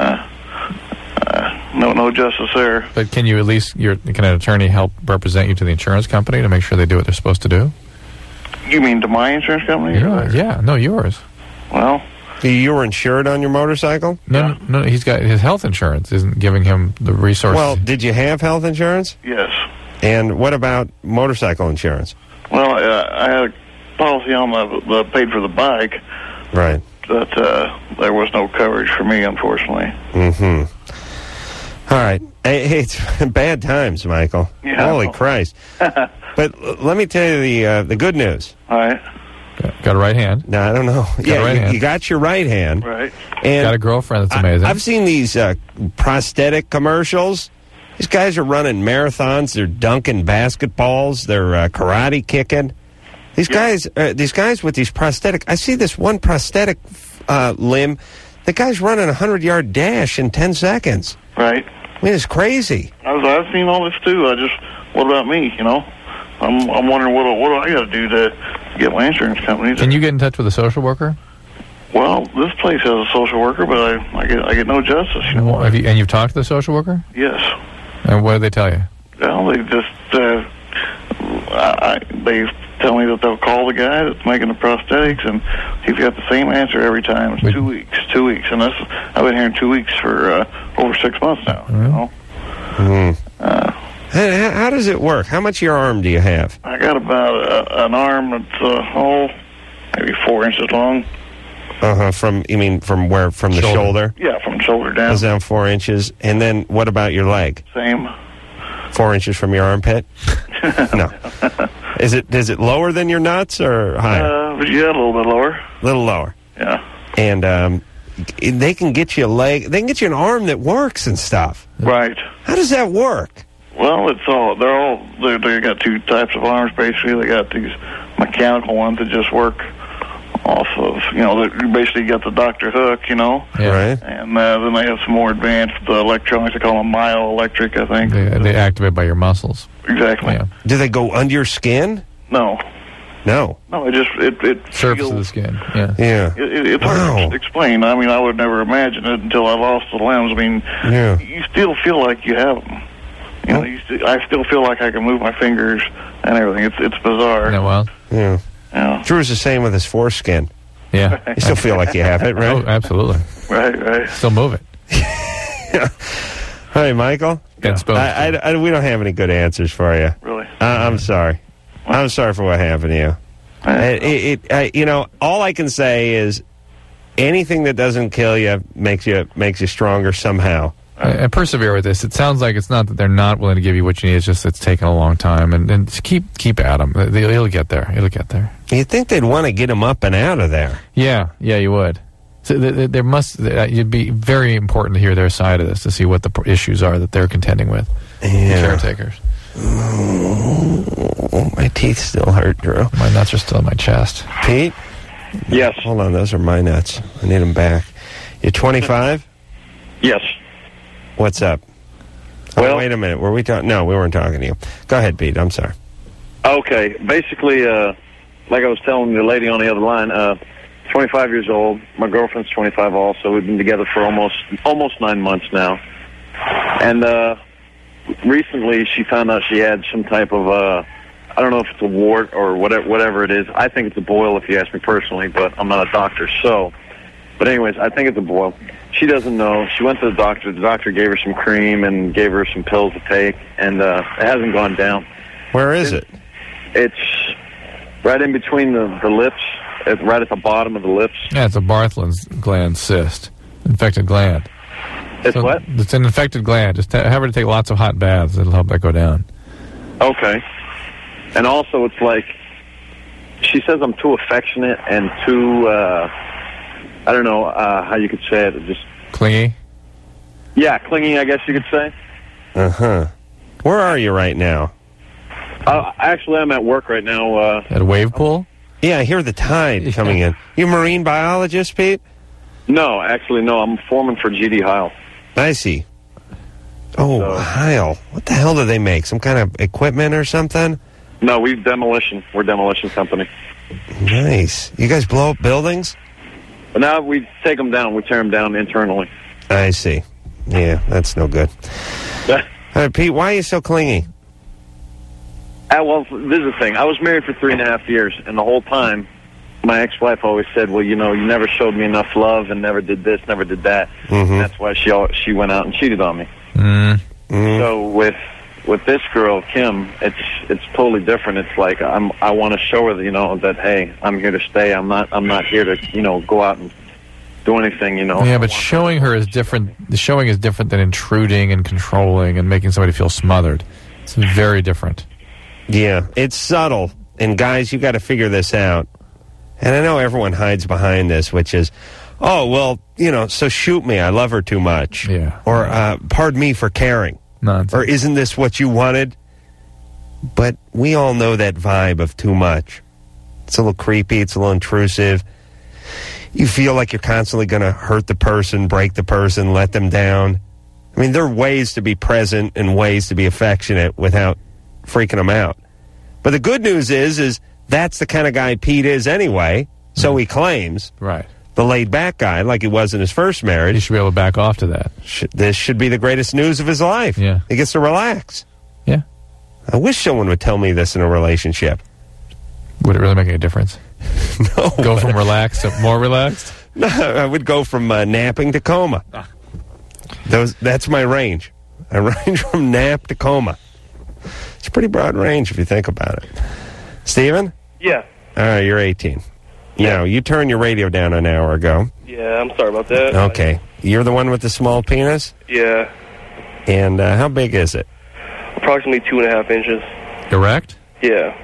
no justice there. But can you at least, can an attorney help represent you to the insurance company to make sure they do what they're supposed to do? You mean to my insurance company? Yours. Well, you were insured on your motorcycle? No, he's got his health insurance isn't giving him the resources. Well, did you have health insurance? Yes. And what about motorcycle insurance? Well, I had a policy on the paid for the bike. Right. But there was no coverage for me, unfortunately. All right. Hey, it's bad times, Michael. Yeah. Holy Christ. But let me tell you the good news. All right. Got a right hand? No, I don't know. You got your right hand. Right. And got a girlfriend that's amazing. I've seen these prosthetic commercials. These guys are running marathons. They're dunking basketballs. They're karate kicking. These guys with these prosthetic. I see this one prosthetic limb. The guy's running a 100-yard dash in 10 seconds. Right. I mean, it's crazy. I've seen all this too. What about me? I'm wondering what do I got to do to get my insurance company? Can you get in touch with a social worker? Well, this place has a social worker, but I get no justice. And you've talked to the social worker? Yes. And what did they tell you? Well, they just they tell me that they'll call the guy that's making the prosthetics, and he's got the same answer every time. It's 2 weeks, and I've been here in 2 weeks for over 6 months now. How does it work? How much of your arm do you have? I got about an arm that's maybe 4 inches long. From the shoulder? Yeah, from shoulder down. Goes down 4 inches. And then what about your leg? Same. 4 inches from your armpit? No. Is it lower than your nuts or higher? Yeah, a little bit lower. A little lower. Yeah. And they can get you a leg. They can get you an arm that works and stuff. Right. How does that work? Well, they got two types of arms basically. They got these mechanical ones that just work off of, you basically got the doctor hook, Yeah. Right. And then they have some more advanced electronics. They call them myoelectric, I think. They activate by your muscles. Exactly. Yeah. Do they go under your skin? No. No. No, it surface of the skin. Yeah. Yeah. It's hard to explain. I mean, I would never imagine it until I lost the limbs. I mean, you still feel like you have them. I still feel like I can move my fingers and everything. It's bizarre. Isn't that wild? Yeah. Yeah. Drew's the same with his foreskin. Yeah. You still feel like you have it, right? Oh, absolutely. Right. Still move it. Yeah. Hey, Michael. We don't have any good answers for you. Really? I'm sorry. I'm sorry for what happened to you. All I can say is anything that doesn't kill you makes you stronger somehow. And persevere with this. It sounds like it's not that they're not willing to give you what you need. It's just it's taken a long time. And keep at them. It'll get there. It'll get there. You'd think they'd want to get them up and out of there. Yeah, you would. So it'd be very important to hear their side of this, to see what the issues are that they're contending with. Yeah. The caretakers. My teeth still hurt, Drew. My nuts are still in my chest. Pete? Yes. Hold on, those are my nuts. I need them back. You're 25? Yes. What's up? Well, wait a minute. Were we talking? No, we weren't talking to you. Go ahead, Pete. I'm sorry. Okay. Basically, like I was telling the lady on the other line, 25 years old. My girlfriend's 25 also. We've been together for almost 9 months now. And recently she found out she had some type of, I don't know if it's a wart or whatever it is. I think it's a boil if you ask me personally, but I'm not a doctor. But anyways, I think it's a boil. She doesn't know. She went to the doctor. The doctor gave her some cream and gave her some pills to take, and it hasn't gone down. Where is it? It's right in between the lips, right at the bottom of the lips. Yeah, it's a Bartholin's gland cyst, infected gland. It's what? It's an infected gland. Just have her take lots of hot baths. It'll help that go down. Okay. And also, it's like, she says I'm too affectionate and too, I don't know how you could say it. Just clingy? Yeah, clingy, I guess you could say. Uh-huh. Where are you right now? Actually, I'm at work right now. At a wave pool? Yeah, I hear the tide coming in. You a marine biologist, Pete? No, actually, no. I'm a foreman for GD Heil. I see. Oh, Heil. What the hell do they make? Some kind of equipment or something? No, we're demolition. We're a demolition company. Nice. You guys blow up buildings? But now we take them down. We tear them down internally. I see. Yeah, that's no good. All right, Pete, why are you so clingy? Well, this is the thing. I was married for 3.5 years, and the whole time, my ex-wife always said, well, you never showed me enough love and never did this, never did that. Mm-hmm. And that's why she went out and cheated on me. Mm-hmm. So with this girl, Kim, it's totally different. It's like I want to show her, that, hey, I'm here to stay. I'm not here to, go out and do anything, Yeah, but showing her is different. The showing is different than intruding and controlling and making somebody feel smothered. It's very different. Yeah, it's subtle. And guys, you got to figure this out. And I know everyone hides behind this, which is, oh, well, so shoot me. I love her too much. Yeah. Or pardon me for caring. Nonsense. Or isn't this what you wanted? But we all know that vibe of too much. It's a little creepy. It's a little intrusive. You feel like you're constantly going to hurt the person, break the person, let them down. I mean, there are ways to be present and ways to be affectionate without freaking them out. But the good news is that's the kind of guy Pete is anyway, so he claims. Right. The laid-back guy, like he was in his first marriage. He should be able to back off to that. This should be the greatest news of his life. Yeah. He gets to relax. Yeah. I wish someone would tell me this in a relationship. Would it really make any difference? No. Go from relaxed to more relaxed? No, I would go from napping to coma. That's my range. I range from nap to coma. It's a pretty broad range if you think about it. Steven? Yeah. All right, you're 18. Now, you turned your radio down an hour ago. Yeah, I'm sorry about that. Okay. You're the one with the small penis? Yeah. And how big is it? Approximately 2.5 inches. Erect? Yeah.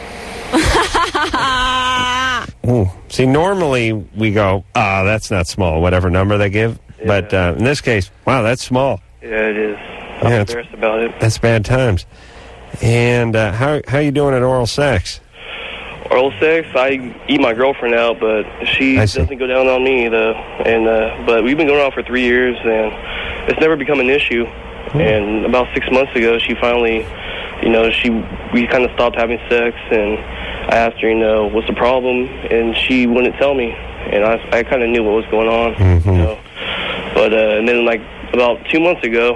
Ooh. See, normally we go, that's not small, whatever number they give. Yeah. But in this case, wow, that's small. Yeah, it is. I'm embarrassed about it. That's bad times. And how you doing at oral sex? Oral sex, I eat my girlfriend out, but she doesn't go down on me, though. And but we've been going on for 3 years, and it's never become an issue. And about 6 months ago, she finally, we kind of stopped having sex, and I asked her, what's the problem? And she wouldn't tell me, and I kind of knew what was going on, But and then, like, about 2 months ago,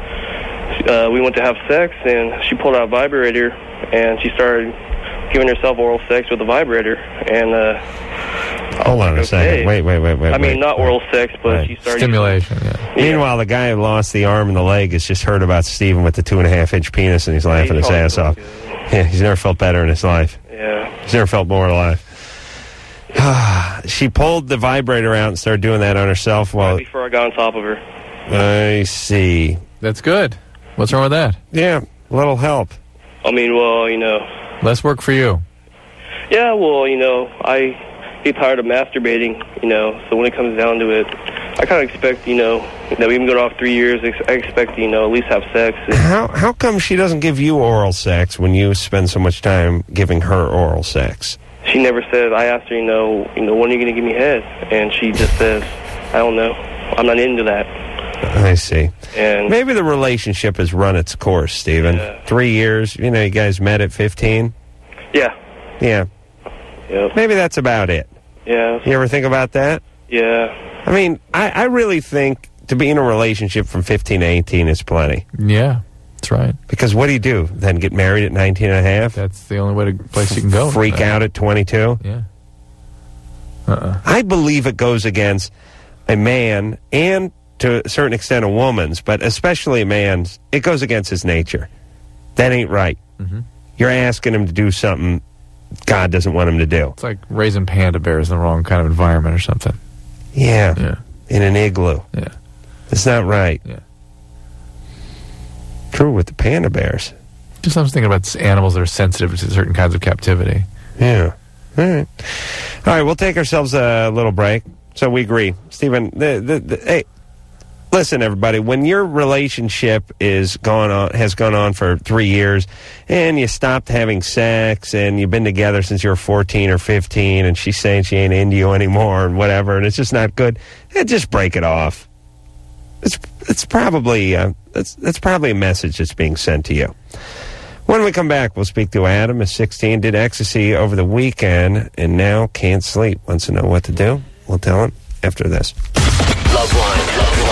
we went to have sex, and she pulled out a vibrator, and she started giving herself oral sex with a vibrator, and hold on a second. Wait. I mean, not oral sex, but she started stimulation. Yeah. Meanwhile, the guy who lost the arm and the leg has just heard about Stephen with the 2.5-inch penis, and he's laughing his ass off. Yeah, he's never felt better in his life. Yeah, he's never felt more alive. She pulled the vibrator out and started doing that on herself right before I got on top of her. I see. That's good. What's wrong with that? Yeah, a little help. I mean, well, less work for you. Yeah, well, I get tired of masturbating, so when it comes down to it, I kind of expect, we've been going off 3 years, I expect, at least have sex. How come she doesn't give you oral sex when you spend so much time giving her oral sex? She never says. I asked her, when are you going to give me head? And she just says, I don't know. I'm not into that. I see. And maybe the relationship has run its course, Stephen. 3 years, you guys met at 15? Yeah. Yeah. Yep. Maybe that's about it. Yeah. You ever think about that? Yeah. I mean, I really think to be in a relationship from 15 to 18 is plenty. Yeah, that's right. Because what do you do? Then get married at 19 and a half? That's the only place you can go. Freak out at 22? Yeah. I believe it goes against a man and, to a certain extent, a woman's, but especially a man's. It goes against his nature. That ain't right. Mm-hmm. You're asking him to do something God doesn't want him to do. It's like raising panda bears in the wrong kind of environment or something. Yeah. In an igloo. Yeah. It's not right. Yeah. True with the panda bears. Just I was thinking about animals that are sensitive to certain kinds of captivity. Yeah. All right. All right, we'll take ourselves a little break. So we agree. Stephen, hey, listen, everybody, when your relationship has gone on for 3 years and you stopped having sex and you've been together since you were 14 or 15 and she's saying she ain't into you anymore and whatever and it's just not good, just break it off. It's probably a message that's being sent to you. When we come back, we'll speak to Adam, who's 16, did ecstasy over the weekend and now can't sleep. Wants to know what to do. We'll tell him after this. Loveline.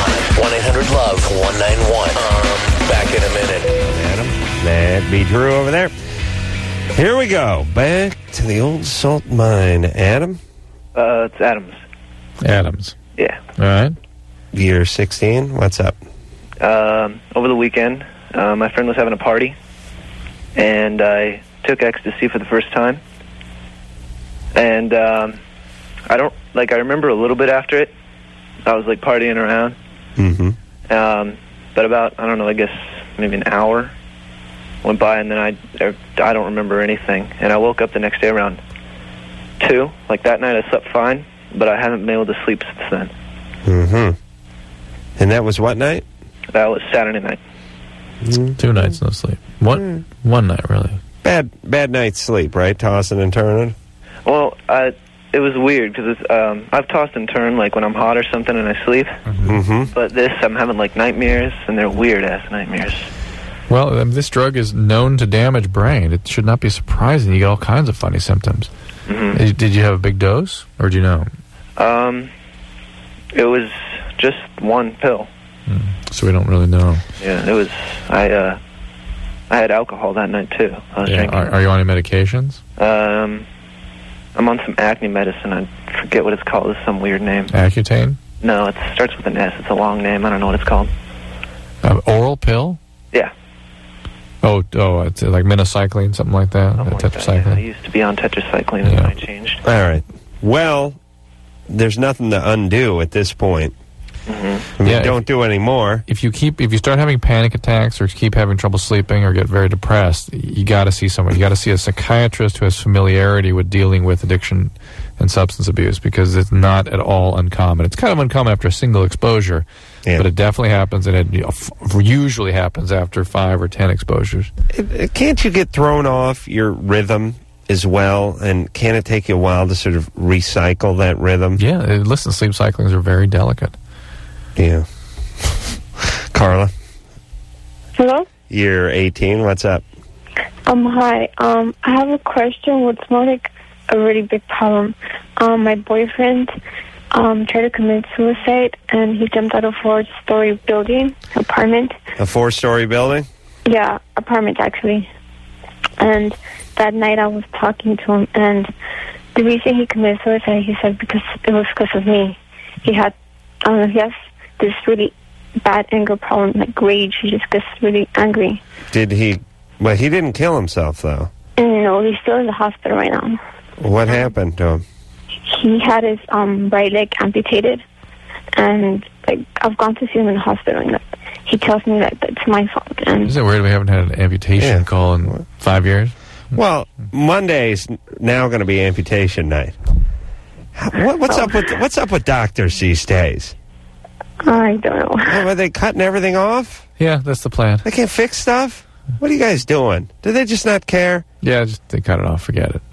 1-800-LOVE-191. Back in a minute. Adam, that'd be Drew over there. Here we go. Back to the old salt mine. Adam? It's Adams. Adams. Yeah. All right. You're 16. What's up? Over the weekend, my friend was having a party, and I took ecstasy for the first time. And I remember a little bit after it. I was like partying around. Mm-hmm. But about, I don't know, I guess maybe an hour went by, and then I don't remember anything. And I woke up the next day around 2. Like that night I slept fine, but I haven't been able to sleep since then. Mm-hmm. And that was what night? That was Saturday night. 2 nights no sleep. One night, really. Bad night's sleep, right? Tossing and turning? Well, it was weird because I've tossed and turned like when I'm hot or something and I sleep. Mm-hmm. But this, I'm having like nightmares, and they're weird-ass nightmares. Well, this drug is known to damage brain. It should not be surprising. You get all kinds of funny symptoms. Mm-hmm. Did you have a big dose, or did you know? It was just one pill. So we don't really know. Yeah, it was. I had alcohol that night too. I was drinking. Are you on any medications? I'm on some acne medicine. I forget what it's called. It's some weird name. Accutane? No, it starts with an S. It's a long name. I don't know what it's called. Oral pill? Yeah. Oh, it's like minocycline, something like that. Tetracycline. Yeah. I used to be on tetracycline, and then I changed. All right. well, there's nothing to undo at this point. I mean, don't do any more. If you start having panic attacks or keep having trouble sleeping or get very depressed, you got to see someone. You got to see a psychiatrist who has familiarity with dealing with addiction and substance abuse, because it's not at all uncommon. It's kind of uncommon after a single exposure, but it definitely happens, and it usually happens after 5 or 10 exposures. Can't you get thrown off your rhythm as well, and can it take you a while to sort of recycle that rhythm? Yeah, listen, sleep cyclings are very delicate. Yeah. Carla? Hello? You're 18. What's up? Hi. I have a question. What's more like a really big problem? My boyfriend tried to commit suicide, and he jumped out of a 4-story building, apartment. A 4-story building? Yeah, apartment, actually. And that night I was talking to him, and the reason he committed suicide, he said, it was because of me. He has this really bad anger problem, like rage. He just gets really angry. Did he? Well, he didn't kill himself, though. No, he's still in the hospital right now. What happened to him? He had his right leg amputated, and I've gone to see him in the hospital, and he tells me that it's my fault. And isn't it weird we haven't had an amputation call in 5 years? Well, Monday's now going to be amputation night. What's up with doctors these days? I don't know. Are they cutting everything off? Yeah, that's the plan. They can't fix stuff? What are you guys doing? Do they just not care? Yeah, they cut it off. Forget it.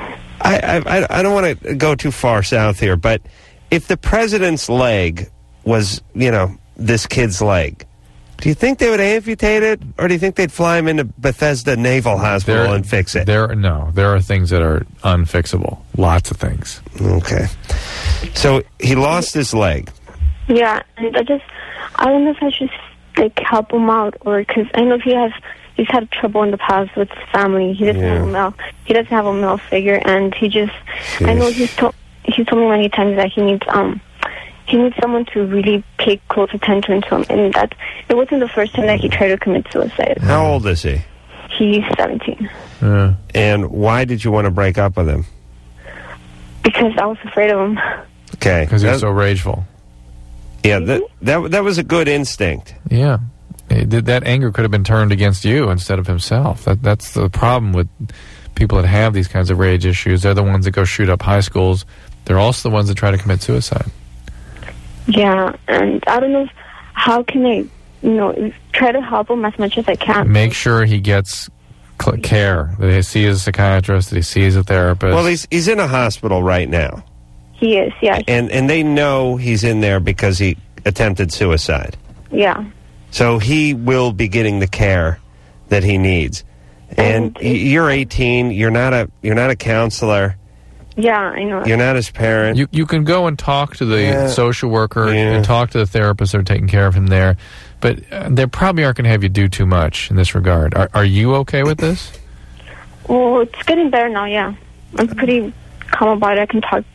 I don't want to go too far south here, but if the president's leg was, this kid's leg, do you think they would amputate it, or do you think they'd fly him into Bethesda Naval Hospital and fix it? There are things that are unfixable. Lots of things. Okay. So he lost his leg. Yeah, and I don't know if I should help him out, or because I know he's had trouble in the past with his family. He doesn't have a male figure, and I know he's told me many times that he needs someone to really pay close attention to him, and that it wasn't the first time that he tried to commit suicide. How old is he? He's 17. And why did you want to break up with him? Because I was afraid of him. Okay. Because he was so rageful. Yeah, that was a good instinct. Yeah. That anger could have been turned against you instead of himself. That's the problem with people that have these kinds of rage issues. They're the ones that go shoot up high schools. They're also the ones that try to commit suicide. Yeah, and I don't know how can I, try to help him as much as I can. Make sure he gets care, that he sees a psychiatrist, that he sees a therapist. Well, he's in a hospital right now. He is, yeah. And they know he's in there because he attempted suicide. Yeah. So he will be getting the care that he needs. And you're 18. You're not a counselor. Yeah, I know. You're not his parent. You can go and talk to the social worker and talk to the therapist that are taking care of him there, but they probably aren't going to have you do too much in this regard. Are you okay with this? Well, it's getting better now, yeah. I'm pretty calm about it. I can talk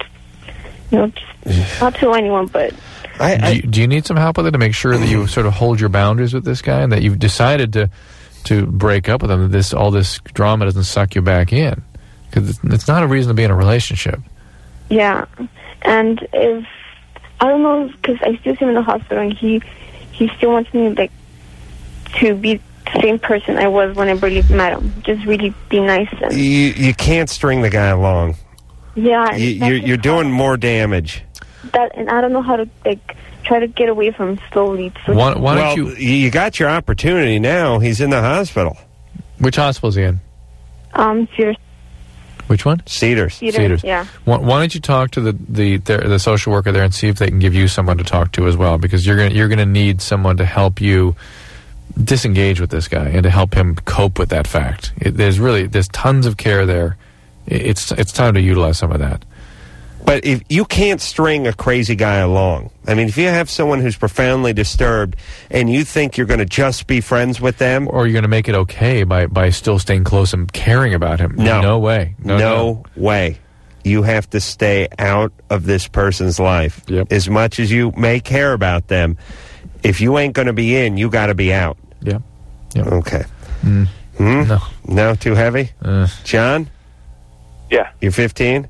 just not to anyone, but... Do you need some help with it to make sure that you sort of hold your boundaries with this guy and that you've decided to break up with him, that all this drama doesn't suck you back in? Because it's not a reason to be in a relationship. Yeah, and if... I don't know, because I still see him in the hospital, and he still wants me, to be the same person I was when I really met him. Just really be nice. And you can't string the guy along. Yeah. You're doing more damage. And I don't know how to try to get away from him slowly. Why don't you got your opportunity now. He's in the hospital. Which hospital is he in? Cedars. Which one? Cedars. Yeah. Why don't you talk to the social worker there and see if they can give you someone to talk to as well, because you're gonna need someone to help you disengage with this guy and to help him cope with that fact. There's tons of care there. It's time to utilize some of that. But if you can't string a crazy guy along, I mean, if you have someone who's profoundly disturbed and you think you're going to just be friends with them... Or you're going to make it okay by still staying close and caring about him. No way. No way. You have to stay out of this person's life. Yep. As much as you may care about them, if you ain't going to be in, you got to be out. Yep. Okay. No. No, too heavy? John? Yeah. You're 15?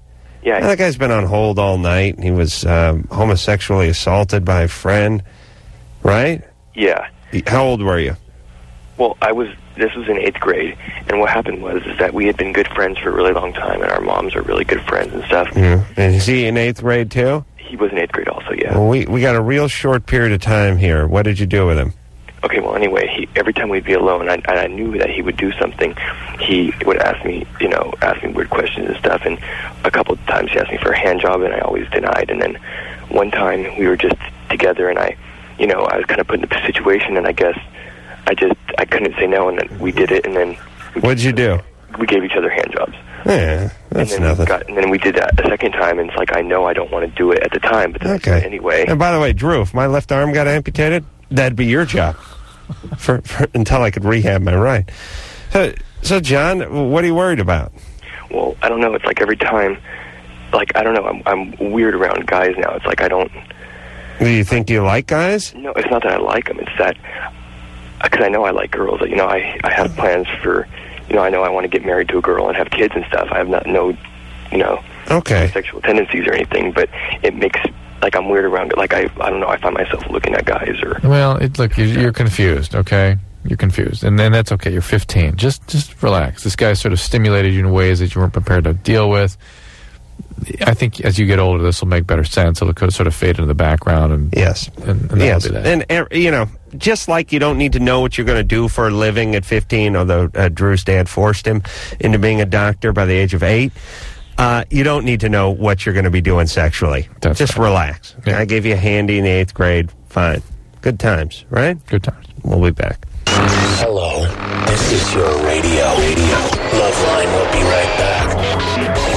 Yeah. That guy's been on hold all night. He was homosexually assaulted by a friend, right? Yeah. How old were you? Well, this was in 8th grade, and what happened was that we had been good friends for a really long time, and our moms are really good friends and stuff. Yeah. And is he in 8th grade, too? He was in 8th grade also, yeah. Well, we got a real short period of time here. What did you do with him? Okay, well, anyway, every time we'd be alone, I knew that he would do something. He would ask me weird questions and stuff, and a couple of times he asked me for a hand job, and I always denied. And then one time we were just together, and I was kind of put in a situation, and I guess I couldn't say no, and then we did it, and then... What'd you do? We gave each other hand jobs. Yeah, that's nothing. And then we did that a second time, and it's like, I know I don't want to do it at the time, but then I did it anyway. And by the way, Drew, if my left arm got amputated, that'd be your job for until I could rehab my right. So, John, what are you worried about? Well, I don't know. It's like every time, like, I don't know, I'm weird around guys now. It's like I don't... Do you think you like guys? No, it's not that I like them. It's that... Because I know I like girls. You know, I have plans for... I know I want to get married to a girl and have kids and stuff. I have no sexual tendencies or anything, but it makes... Like, I'm weird around it. Like, I don't know, I find myself looking at guys or... Well, look, you're confused, okay? You're confused. And then that's okay. You're 15. Just relax. This guy sort of stimulated you in ways that you weren't prepared to deal with. I think as you get older, this will make better sense. It'll sort of fade into the background. And, yes. And that'll do that. And, just like you don't need to know what you're going to do for a living at 15, although Drew's dad forced him into being a doctor by the age of 8, you don't need to know what you're going to be doing sexually. Just relax. Yeah. I gave you a handy in the 8th grade. Fine. Good times, right? Good times. We'll be back. Hello. This is your radio. Loveline will be right back.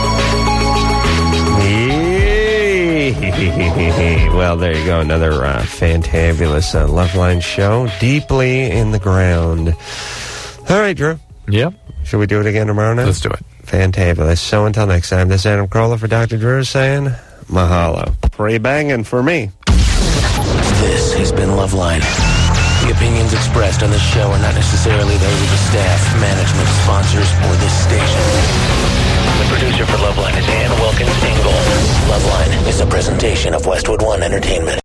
Well, there you go. Another fantabulous Loveline show. Deeply in the ground. All right, Drew. Yep. Should we do it again tomorrow night? Let's do it. Fantabulous. So until next time, this is Adam Carolla for Dr. Drew saying mahalo. Free banging for me. This has been Loveline. The opinions expressed on this show are not necessarily those of the staff, management, sponsors, or this station. The producer for Loveline is Ann Wilkins Ingle. Loveline is a presentation of Westwood One Entertainment.